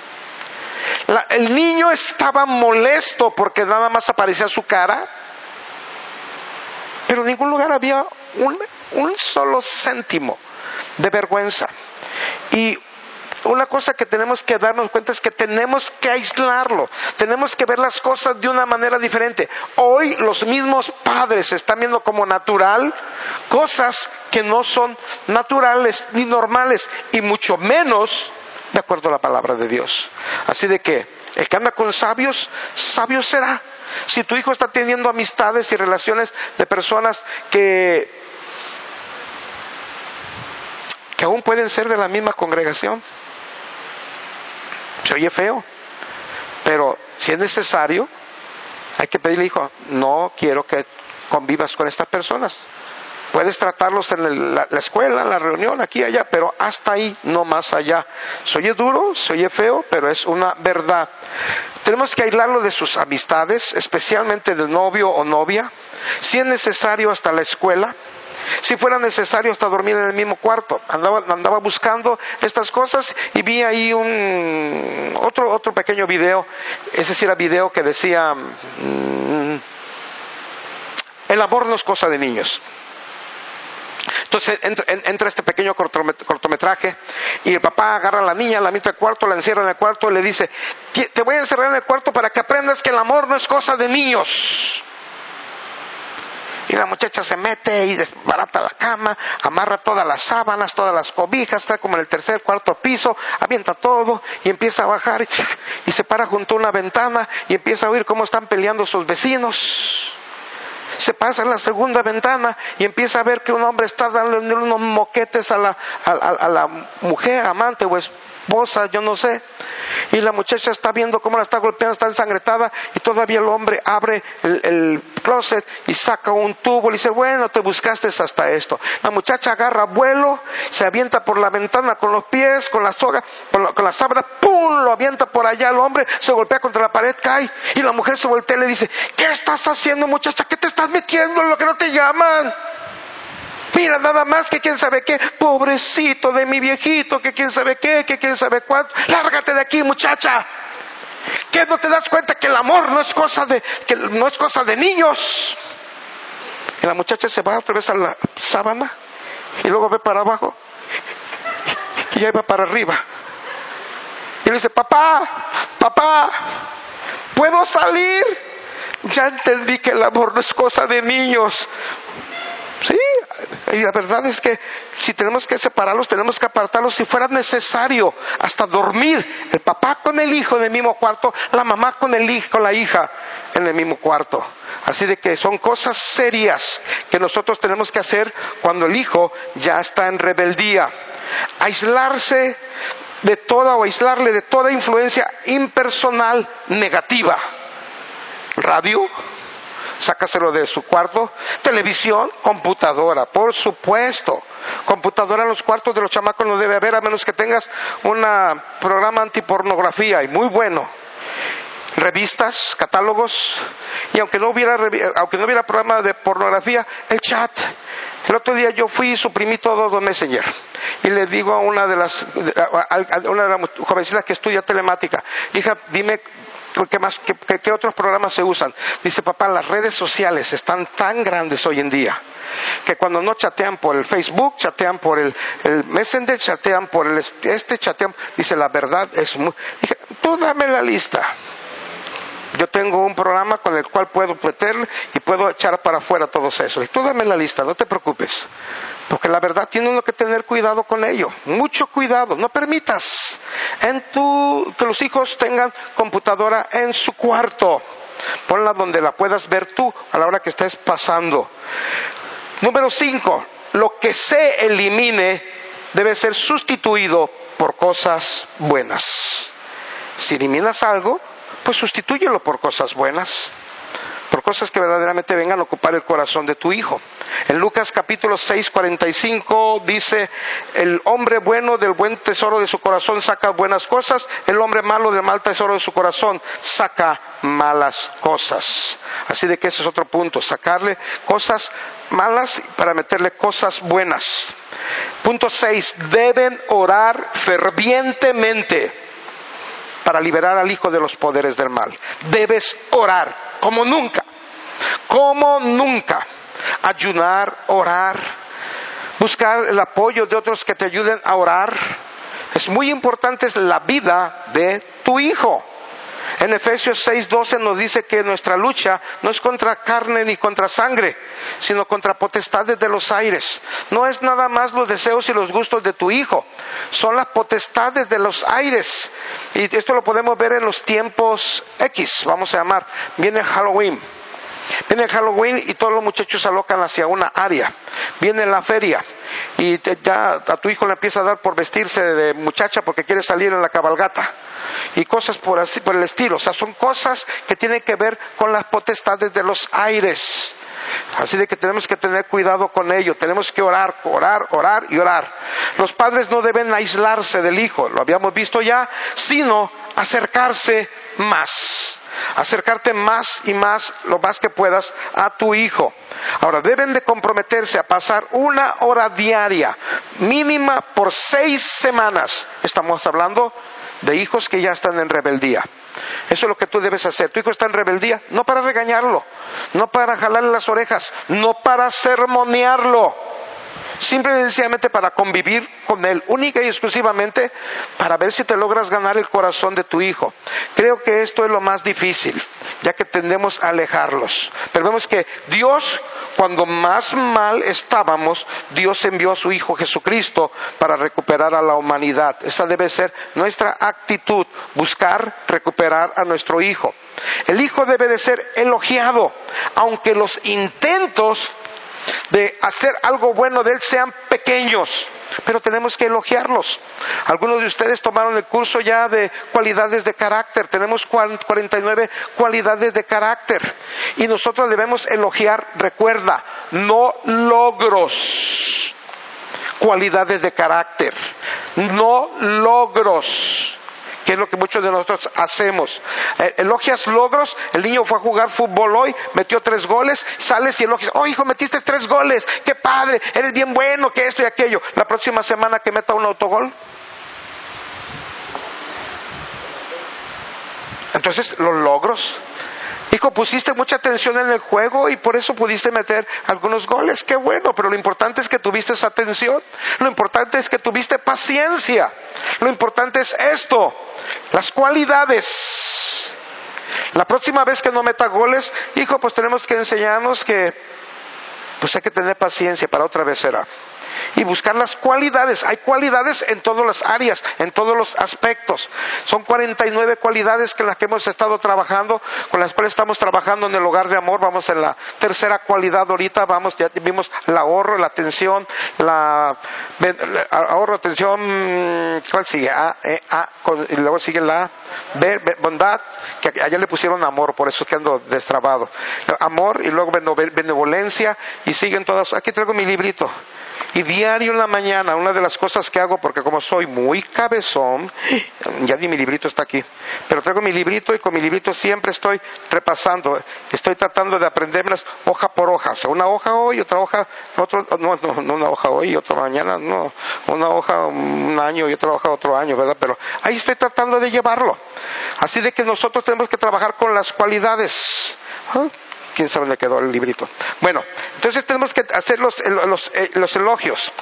El niño estaba molesto porque nada más aparecía su cara. Pero en ningún lugar había un solo céntimo de vergüenza. Y una cosa que tenemos que darnos cuenta es que tenemos que aislarlo, tenemos que ver las cosas de una manera diferente. Hoy los mismos padres están viendo como natural cosas que no son naturales ni normales, y mucho menos de acuerdo a la palabra de Dios. Así de que el que anda con sabios, sabio será. Si tu hijo está teniendo amistades y relaciones de personas que aún pueden ser de la misma congregación, se oye feo, pero si es necesario, hay que pedirle, hijo, no quiero que convivas con estas personas. Puedes tratarlos en la escuela, en la reunión, aquí y allá, pero hasta ahí, no más allá. Se oye duro, se oye feo, pero es una verdad. Tenemos que aislarlo de sus amistades, especialmente de novio o novia. Si es necesario, hasta la escuela. Si fuera necesario, hasta dormir en el mismo cuarto. Andaba buscando estas cosas y vi ahí otro pequeño video. Ese sí era video que decía, el amor no es cosa de niños. Entonces entra este pequeño cortometraje y el papá agarra a la niña, la mete al cuarto, la encierra en el cuarto y le dice, te voy a encerrar en el cuarto para que aprendas que el amor no es cosa de niños. Y la muchacha se mete y desbarata la cama, amarra todas las sábanas, todas las cobijas, está como en el tercer, cuarto piso, avienta todo y empieza a bajar y se para junto a una ventana y empieza a oír cómo están peleando sus vecinos. Se pasa en la segunda ventana y empieza a ver que un hombre está dándole unos moquetes a la mujer, amante o esposa, yo no sé. Y la muchacha está viendo cómo la está golpeando, está ensangrentada, y todavía el hombre abre el closet y saca un tubo y dice, bueno, te buscaste hasta esto. La muchacha agarra vuelo, se avienta por la ventana con los pies, con la soga, con la sábana, ¡pum!, lo avienta por allá. El hombre se golpea contra la pared, cae, y la mujer se voltea y le dice, ¿qué estás haciendo, muchacha? ¿Qué te estás metiendo en lo que no te llaman? Mira, nada más que quién sabe qué, pobrecito de mi viejito, que quién sabe qué, que quién sabe cuánto. Lárgate de aquí, muchacha. ¿Qué no te das cuenta que el amor no es cosa de niños? Y la muchacha se va otra vez a la sábana y luego ve para abajo y ya va para arriba. Y le dice, papá, ¿puedo salir? Ya entendí que el amor no es cosa de niños. Sí, y la verdad es que si tenemos que separarlos, tenemos que apartarlos si fuera necesario, hasta dormir, el papá con el hijo en el mismo cuarto, la mamá con la hija en el mismo cuarto. Así de que son cosas serias que nosotros tenemos que hacer cuando el hijo ya está en rebeldía. Aislarle de toda influencia impersonal negativa. Radio, sácaselo de su cuarto. Televisión, computadora, por supuesto. Computadora en los cuartos de los chamacos no debe haber, a menos que tengas un programa antipornografía y muy bueno. Revistas, catálogos, y aunque no hubiera programa de pornografía, el chat. El otro día yo fui y suprimí todo de Messenger y le digo a una de las jovencitas que estudia telemática, hija, dime ¿qué otros programas se usan? Dice, papá, las redes sociales están tan grandes hoy en día que cuando no chatean por el Facebook, chatean por el Messenger, chatean por chatean. Dice, la verdad es muy... Dije, tú dame la lista. Yo tengo un programa con el cual puedo meterle y puedo echar para afuera todos esos. Y tú dame la lista, no te preocupes. Porque la verdad tiene uno que tener cuidado con ello. Mucho cuidado. No permitas que los hijos tengan computadora en su cuarto. Ponla donde la puedas ver tú a la hora que estés pasando. Número 5. Lo que se elimine debe ser sustituido por cosas buenas. Si eliminas algo, pues sustitúyelo por cosas buenas, por cosas que verdaderamente vengan a ocupar el corazón de tu hijo. En Lucas capítulo 6:45 dice, el hombre bueno del buen tesoro de su corazón saca buenas cosas, el hombre malo del mal tesoro de su corazón saca malas cosas. Así de que ese es otro punto, sacarle cosas malas para meterle cosas buenas. Punto 6, deben orar fervientemente para liberar al hijo de los poderes del mal. Debes orar como nunca, ayunar, orar, buscar el apoyo de otros que te ayuden a orar. Es muy importante la vida de tu hijo. En Efesios 6:12 nos dice que nuestra lucha no es contra carne ni contra sangre, sino contra potestades de los aires. No es nada más los deseos y los gustos de tu hijo, son las potestades de los aires. Y esto lo podemos ver en los tiempos X, vamos a llamar. Viene Halloween y todos los muchachos se alocan hacia una área. Viene la feria y ya a tu hijo le empieza a dar por vestirse de muchacha porque quiere salir en la cabalgata. Y cosas por el estilo. O sea, son cosas que tienen que ver con las potestades de los aires. Así de que tenemos que tener cuidado con ello. Tenemos que orar y orar. Los padres no deben aislarse del hijo, lo habíamos visto ya, sino acercarse más. Acercarte más y más, lo más que puedas, a tu hijo. Ahora, deben de comprometerse a pasar 1 hora diaria, mínima por 6 semanas. Estamos hablando de hijos que ya están en rebeldía. Eso es lo que tú debes hacer. Tu hijo está en rebeldía, no para regañarlo, no para jalarle las orejas, no para sermonearlo, simple y sencillamente para convivir con él, única y exclusivamente para ver si te logras ganar el corazón de tu hijo. Creo que esto es lo más difícil, ya que tendemos a alejarlos. Pero vemos que Dios, cuando más mal estábamos, Dios envió a su Hijo Jesucristo para recuperar a la humanidad. Esa debe ser nuestra actitud, buscar recuperar a nuestro hijo. El hijo debe de ser elogiado, aunque los intentos de hacer algo bueno de él sean pequeños, pero tenemos que elogiarlos. Algunos de ustedes tomaron el curso ya de cualidades de carácter. Tenemos 49 cualidades de carácter y nosotros debemos elogiar, recuerda, no logros, cualidades de carácter, no logros, que es lo que muchos de nosotros hacemos. Elogias logros. El niño fue a jugar fútbol hoy, metió 3 goles, sales y elogias: oh hijo, metiste 3 goles, qué padre, eres bien bueno, que esto y aquello. La próxima semana que meta un autogol. Entonces, los logros. Hijo, pusiste mucha atención en el juego y por eso pudiste meter algunos goles. Qué bueno, pero lo importante es que tuviste esa atención. Lo importante es que tuviste paciencia. Lo importante es esto, las cualidades. La próxima vez que no meta goles, hijo, pues tenemos que enseñarnos que pues hay que tener paciencia, para otra vez será. Y buscar las cualidades. Hay cualidades en todas las áreas, en todos los aspectos. Son 49 cualidades con las que hemos estado trabajando, con las cuales estamos trabajando en el hogar de amor. Vamos en la tercera cualidad ahorita. Ya vimos el ahorro, la atención, ahorro, atención, ¿cuál sigue? Y luego sigue la bondad, que allá le pusieron amor, por eso es que ando destrabado. Amor y luego benevolencia y siguen todas. Aquí traigo mi librito. Y diario en la mañana, una de las cosas que hago, porque como soy muy cabezón, ya mi librito está aquí, pero traigo mi librito y con mi librito siempre estoy repasando, estoy tratando de aprendérmelas hoja por hoja, o sea, una hoja hoy, otra hoja, no una hoja hoy y otra mañana, no, una hoja un año y otra hoja otro año, ¿verdad? Pero ahí estoy tratando de llevarlo. Así de que nosotros tenemos que trabajar con las cualidades. ¿Quién sabe dónde quedó el librito? Bueno, entonces tenemos que hacer los elogios.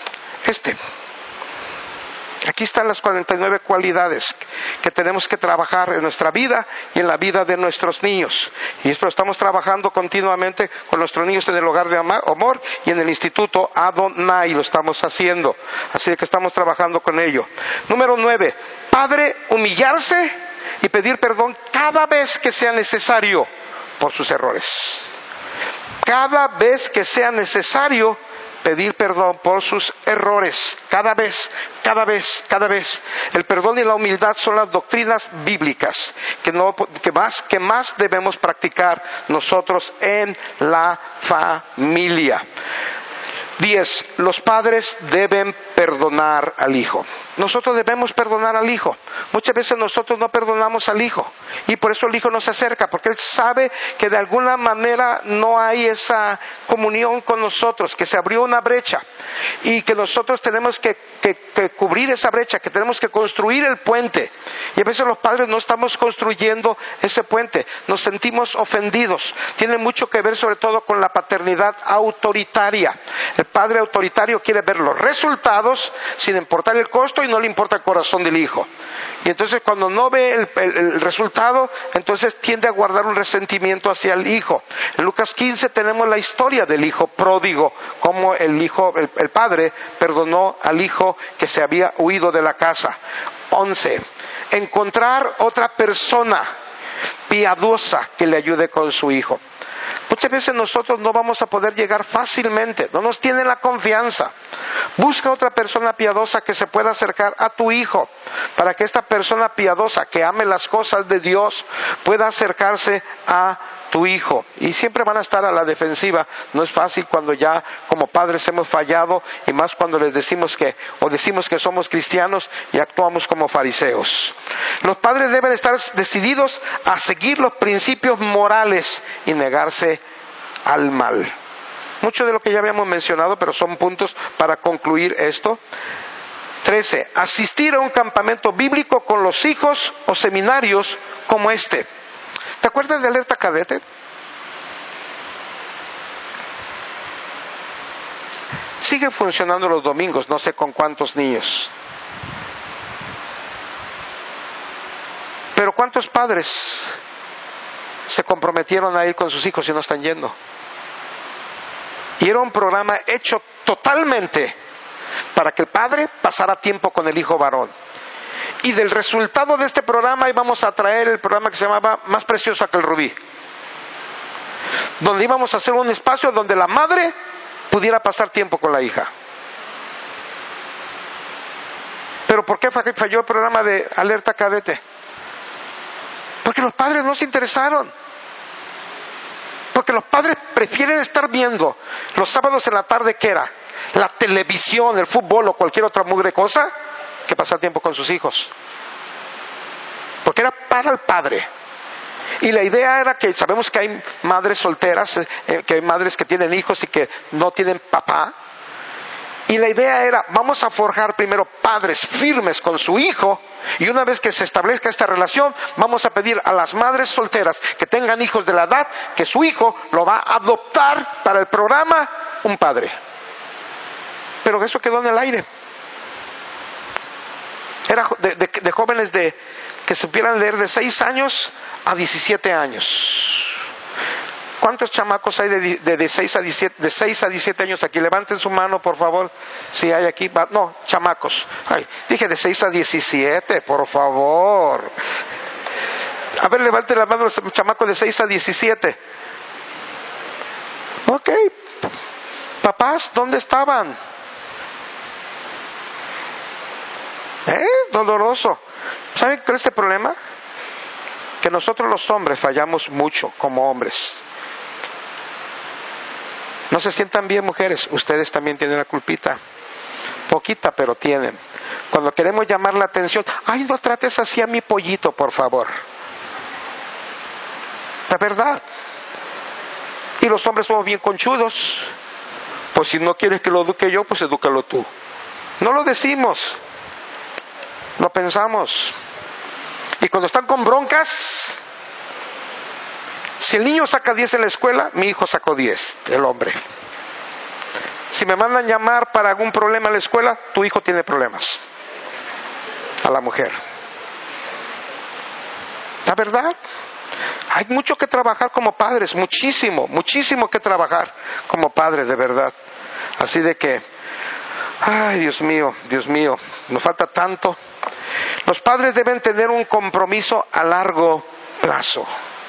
Aquí están las 49 cualidades que tenemos que trabajar en nuestra vida y en la vida de nuestros niños. Y esto lo estamos trabajando continuamente con nuestros niños en el hogar de amor y en el instituto Adonai lo estamos haciendo. Así que estamos trabajando con ello. Número 9. Padre, humillarse y pedir perdón cada vez que sea necesario por sus errores. Cada vez que sea necesario pedir perdón por sus errores. Cada vez. El perdón y la humildad son las doctrinas bíblicas que más debemos practicar nosotros en la familia. 10. Los padres deben perdonar al hijo. Nosotros debemos perdonar al hijo. Muchas veces nosotros no perdonamos al hijo y por eso el hijo no se acerca, porque él sabe que de alguna manera no hay esa comunión con nosotros, que se abrió una brecha y que nosotros tenemos que cubrir esa brecha, que tenemos que construir el puente. Y a veces los padres no estamos construyendo ese puente, nos sentimos ofendidos. Tiene mucho que ver sobre todo con la paternidad autoritaria. El padre autoritario quiere ver los resultados sin importar el costo y no le importa el corazón del hijo. Y entonces cuando no ve el resultado, entonces tiende a guardar un resentimiento hacia el hijo. En Lucas 15 tenemos la historia del hijo pródigo, cómo el padre perdonó al hijo que se había huido de la casa. 11. Encontrar otra persona piadosa que le ayude con su hijo. Muchas veces nosotros no vamos a poder llegar fácilmente, no nos tienen la confianza. Busca otra persona piadosa que se pueda acercar a tu hijo, para que esta persona piadosa que ame las cosas de Dios pueda acercarse a tu hijo. Y siempre van a estar a la defensiva. No es fácil cuando ya como padres hemos fallado, y más cuando les decimos que somos cristianos y actuamos como fariseos. Los padres deben estar decididos a seguir los principios morales y negarse al mal. Mucho de lo que ya habíamos mencionado, pero son puntos para concluir esto. 13. Asistir a un campamento bíblico con los hijos o seminarios como este. ¿Te acuerdas de Alerta Cadete? Sigue funcionando los domingos, no sé con cuántos niños. Pero ¿cuántos padres se comprometieron a ir con sus hijos y no están yendo? Y era un programa hecho totalmente para que el padre pasara tiempo con el hijo varón. Y del resultado de este programa íbamos a traer el programa que se llamaba Más Preciosa que el Rubí, donde íbamos a hacer un espacio donde la madre pudiera pasar tiempo con la hija. ¿Pero por qué falló el programa de Alerta Cadete? Porque los padres no se interesaron. Porque los padres prefieren estar viendo los sábados en la tarde, ¿qué era? La televisión, el fútbol o cualquier otra mugre cosa, que pasar tiempo con sus hijos. Porque era para el padre. Y la idea era que sabemos que hay madres solteras, que hay madres que tienen hijos y que no tienen papá. Y la idea era, vamos a forjar primero padres firmes con su hijo, y una vez que se establezca esta relación, vamos a pedir a las madres solteras que tengan hijos de la edad, que su hijo lo va a adoptar para el programa un padre. Pero eso quedó en el aire. Era de jóvenes que supieran leer de 6 años a 17 años. ¿Cuántos chamacos hay de 6 a 17 años aquí? Levanten su mano, por favor. Si hay aquí. No, chamacos. Ay, dije de 6 a 17, por favor. A ver, levanten la mano los chamacos de 6 a 17. Ok. Papás, ¿dónde estaban? Doloroso. ¿Saben cuál es el problema? Que nosotros los hombres fallamos mucho como hombres. No se sientan bien, mujeres, ustedes también tienen la culpita. Poquita, pero tienen. Cuando queremos llamar la atención, ay, no trates así a mi pollito, por favor. La verdad. Y los hombres somos bien conchudos. Pues si no quieres que lo eduque yo, pues edúcalo tú. No lo decimos, lo pensamos. Y cuando están con broncas, si el niño saca 10 en la escuela, mi hijo sacó 10, el hombre. Si me mandan llamar para algún problema en la escuela, tu hijo tiene problemas. A la mujer. La verdad, hay mucho que trabajar como padres, muchísimo que trabajar como padres, de verdad. Así de que, ay, Dios mío, nos falta tanto. Los padres deben tener un compromiso a largo plazo.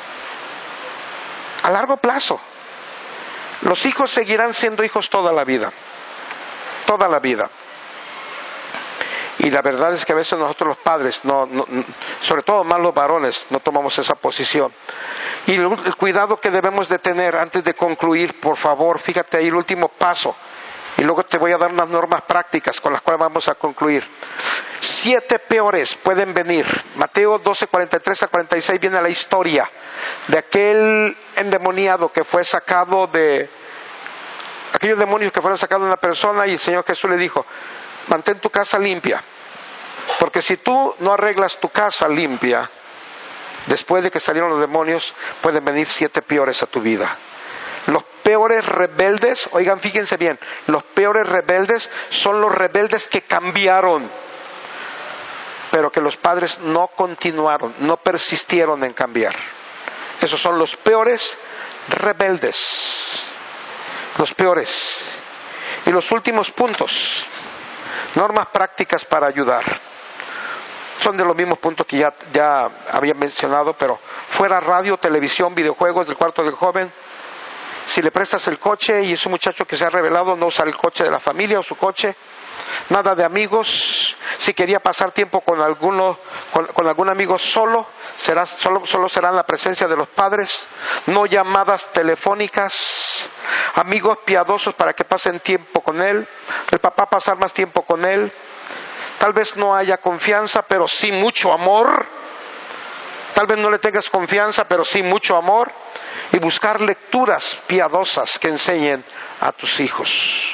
A largo plazo. Los hijos seguirán siendo hijos toda la vida. Toda la vida. Y la verdad es que a veces nosotros los padres, sobre todo más los varones, no tomamos esa posición. Y el cuidado que debemos de tener antes de concluir, por favor, fíjate ahí el último paso. y luego te voy a dar unas normas prácticas con las cuales vamos a concluir. 7 peores pueden venir. Mateo 12, 43 a 46 viene la historia de aquel endemoniado que fue sacado de... aquellos demonios que fueron sacados de una persona, y el Señor Jesús le dijo: mantén tu casa limpia, porque si tú no arreglas tu casa limpia, después de que salieron los demonios, pueden venir 7 peores a tu vida. Los peores rebeldes, oigan, fíjense bien, los peores rebeldes son los rebeldes que cambiaron, pero que los padres no continuaron, no persistieron en cambiar. Esos son los peores rebeldes. Los peores. Y los últimos puntos, normas prácticas para ayudar, son de los mismos puntos que ya había mencionado, pero fuera radio, televisión, videojuegos, del cuarto del joven. Si le prestas el coche y es un muchacho que se ha revelado, no usar el coche de la familia o su coche. Nada de amigos. Si quería pasar tiempo con algún amigo solo será en la presencia de los padres. No llamadas telefónicas. Amigos piadosos para que pasen tiempo con él. El papá pasar más tiempo con él. Tal vez no haya confianza, pero sí mucho amor. Tal vez no le tengas confianza, pero sí mucho amor. Y buscar lecturas piadosas que enseñen a tus hijos.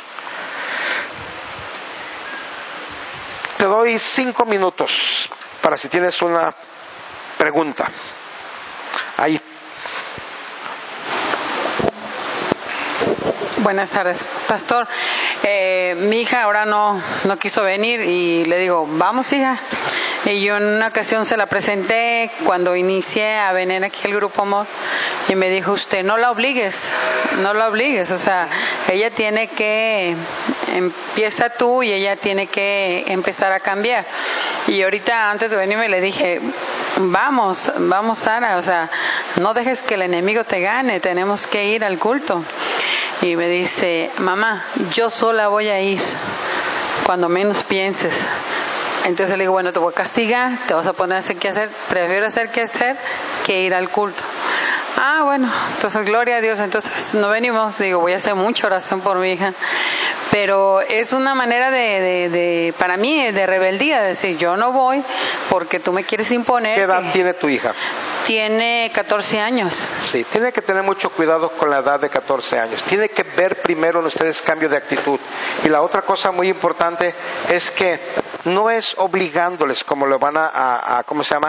Te doy 5 minutos para si tienes una pregunta. Ahí. Buenas tardes, pastor. Mi hija ahora no quiso venir y le digo, vamos, hija. Y yo en una ocasión se la presenté cuando inicié a venir aquí al Grupo Amor y me dijo, usted no la obligues, o sea, ella tiene que, empieza tú y ella tiene que empezar a cambiar. Y ahorita antes de venirme le dije, vamos Sara, o sea, no dejes que el enemigo te gane, tenemos que ir al culto. Y me dice, mamá, yo sola voy a ir, cuando menos pienses. Entonces le digo, bueno, te voy a castigar, te vas a poner a hacer qué hacer, prefiero hacer qué hacer que ir al culto. Ah, bueno, entonces gloria a Dios, entonces no venimos, digo, voy a hacer mucha oración por mi hija, pero es una manera para mí, de rebeldía, de decir, yo no voy porque tú me quieres imponer. ¿Qué edad tiene tu hija? Tiene 14 años. Sí, tiene que tener mucho cuidado con la edad de 14 años. Tiene que ver primero en ustedes cambio de actitud. Y la otra cosa muy importante es que no es obligándoles como lo van a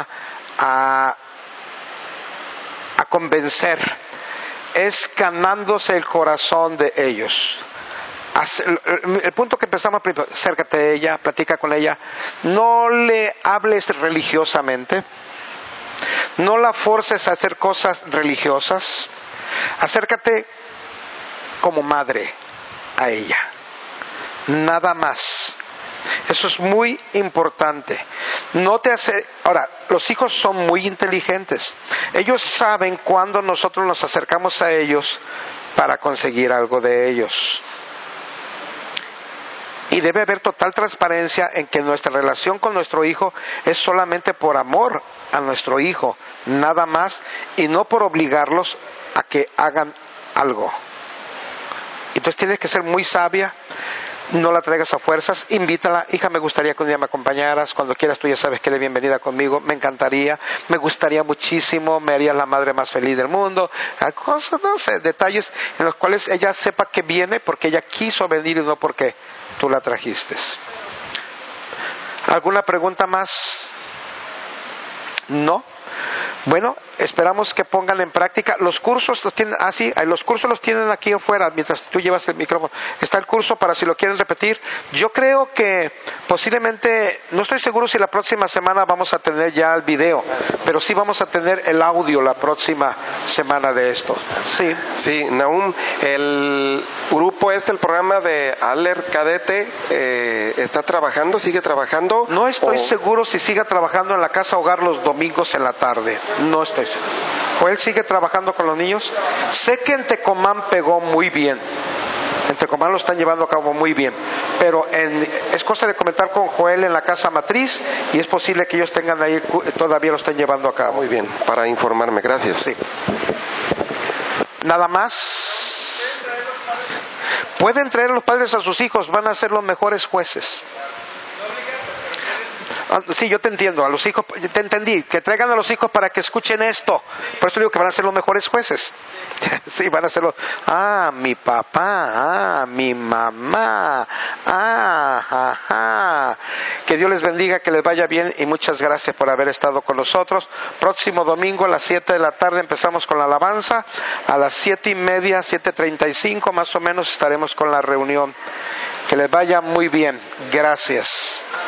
convencer. Es ganándose el corazón de ellos. El punto que empezamos primero, acércate a ella, platica con ella. No le hables religiosamente. No la forces a hacer cosas religiosas. Acércate como madre a ella. Nada más. Eso es muy importante. Ahora, los hijos son muy inteligentes. Ellos saben cuándo nosotros nos acercamos a ellos para conseguir algo de ellos. Y debe haber total transparencia en que nuestra relación con nuestro hijo es solamente por amor a nuestro hijo, nada más, y no por obligarlos a que hagan algo. Entonces tienes que ser muy sabia, no la traigas a fuerzas, invítala, hija, me gustaría que un día me acompañaras, cuando quieras tú ya sabes que eres bienvenida conmigo, me encantaría, me gustaría muchísimo, me harías la madre más feliz del mundo, cosas, no sé, detalles en los cuales ella sepa que viene porque ella quiso venir y no porque tú la trajiste. ¿Alguna pregunta más? ¿No? Bueno, esperamos que pongan en práctica. Los cursos los tienen, los cursos los tienen aquí afuera mientras tú llevas el micrófono. Está el curso para si lo quieren repetir. Yo creo que posiblemente, no estoy seguro si la próxima semana vamos a tener ya el video, pero sí vamos a tener el audio la próxima semana de esto. Sí. Sí, Nahum, el grupo el programa de Alert Cadete, ¿está trabajando? ¿Sigue trabajando? No estoy seguro si siga trabajando en la casa hogar los domingos en la tarde. No estoy seguro. ¿Joel sigue trabajando con los niños? Sé que en Tecomán pegó muy bien. En Tecomán lo están llevando a cabo muy bien. Pero es cosa de comentar con Joel en la casa matriz y es posible que ellos tengan ahí, todavía lo están llevando a cabo. Muy bien, para informarme, gracias. Sí. ¿Nada más? Pueden traer los padres a sus hijos, van a ser los mejores jueces. Sí, yo te entiendo, a los hijos, te entendí, que traigan a los hijos para que escuchen esto. Por eso digo que van a ser los mejores jueces. Sí, van a ser mi papá, mi mamá, Que Dios les bendiga, que les vaya bien y muchas gracias por haber estado con nosotros. Próximo domingo a las 7 de la tarde empezamos con la alabanza, a las 7:30, 7:35 más o menos estaremos con la reunión. Que les vaya muy bien, gracias.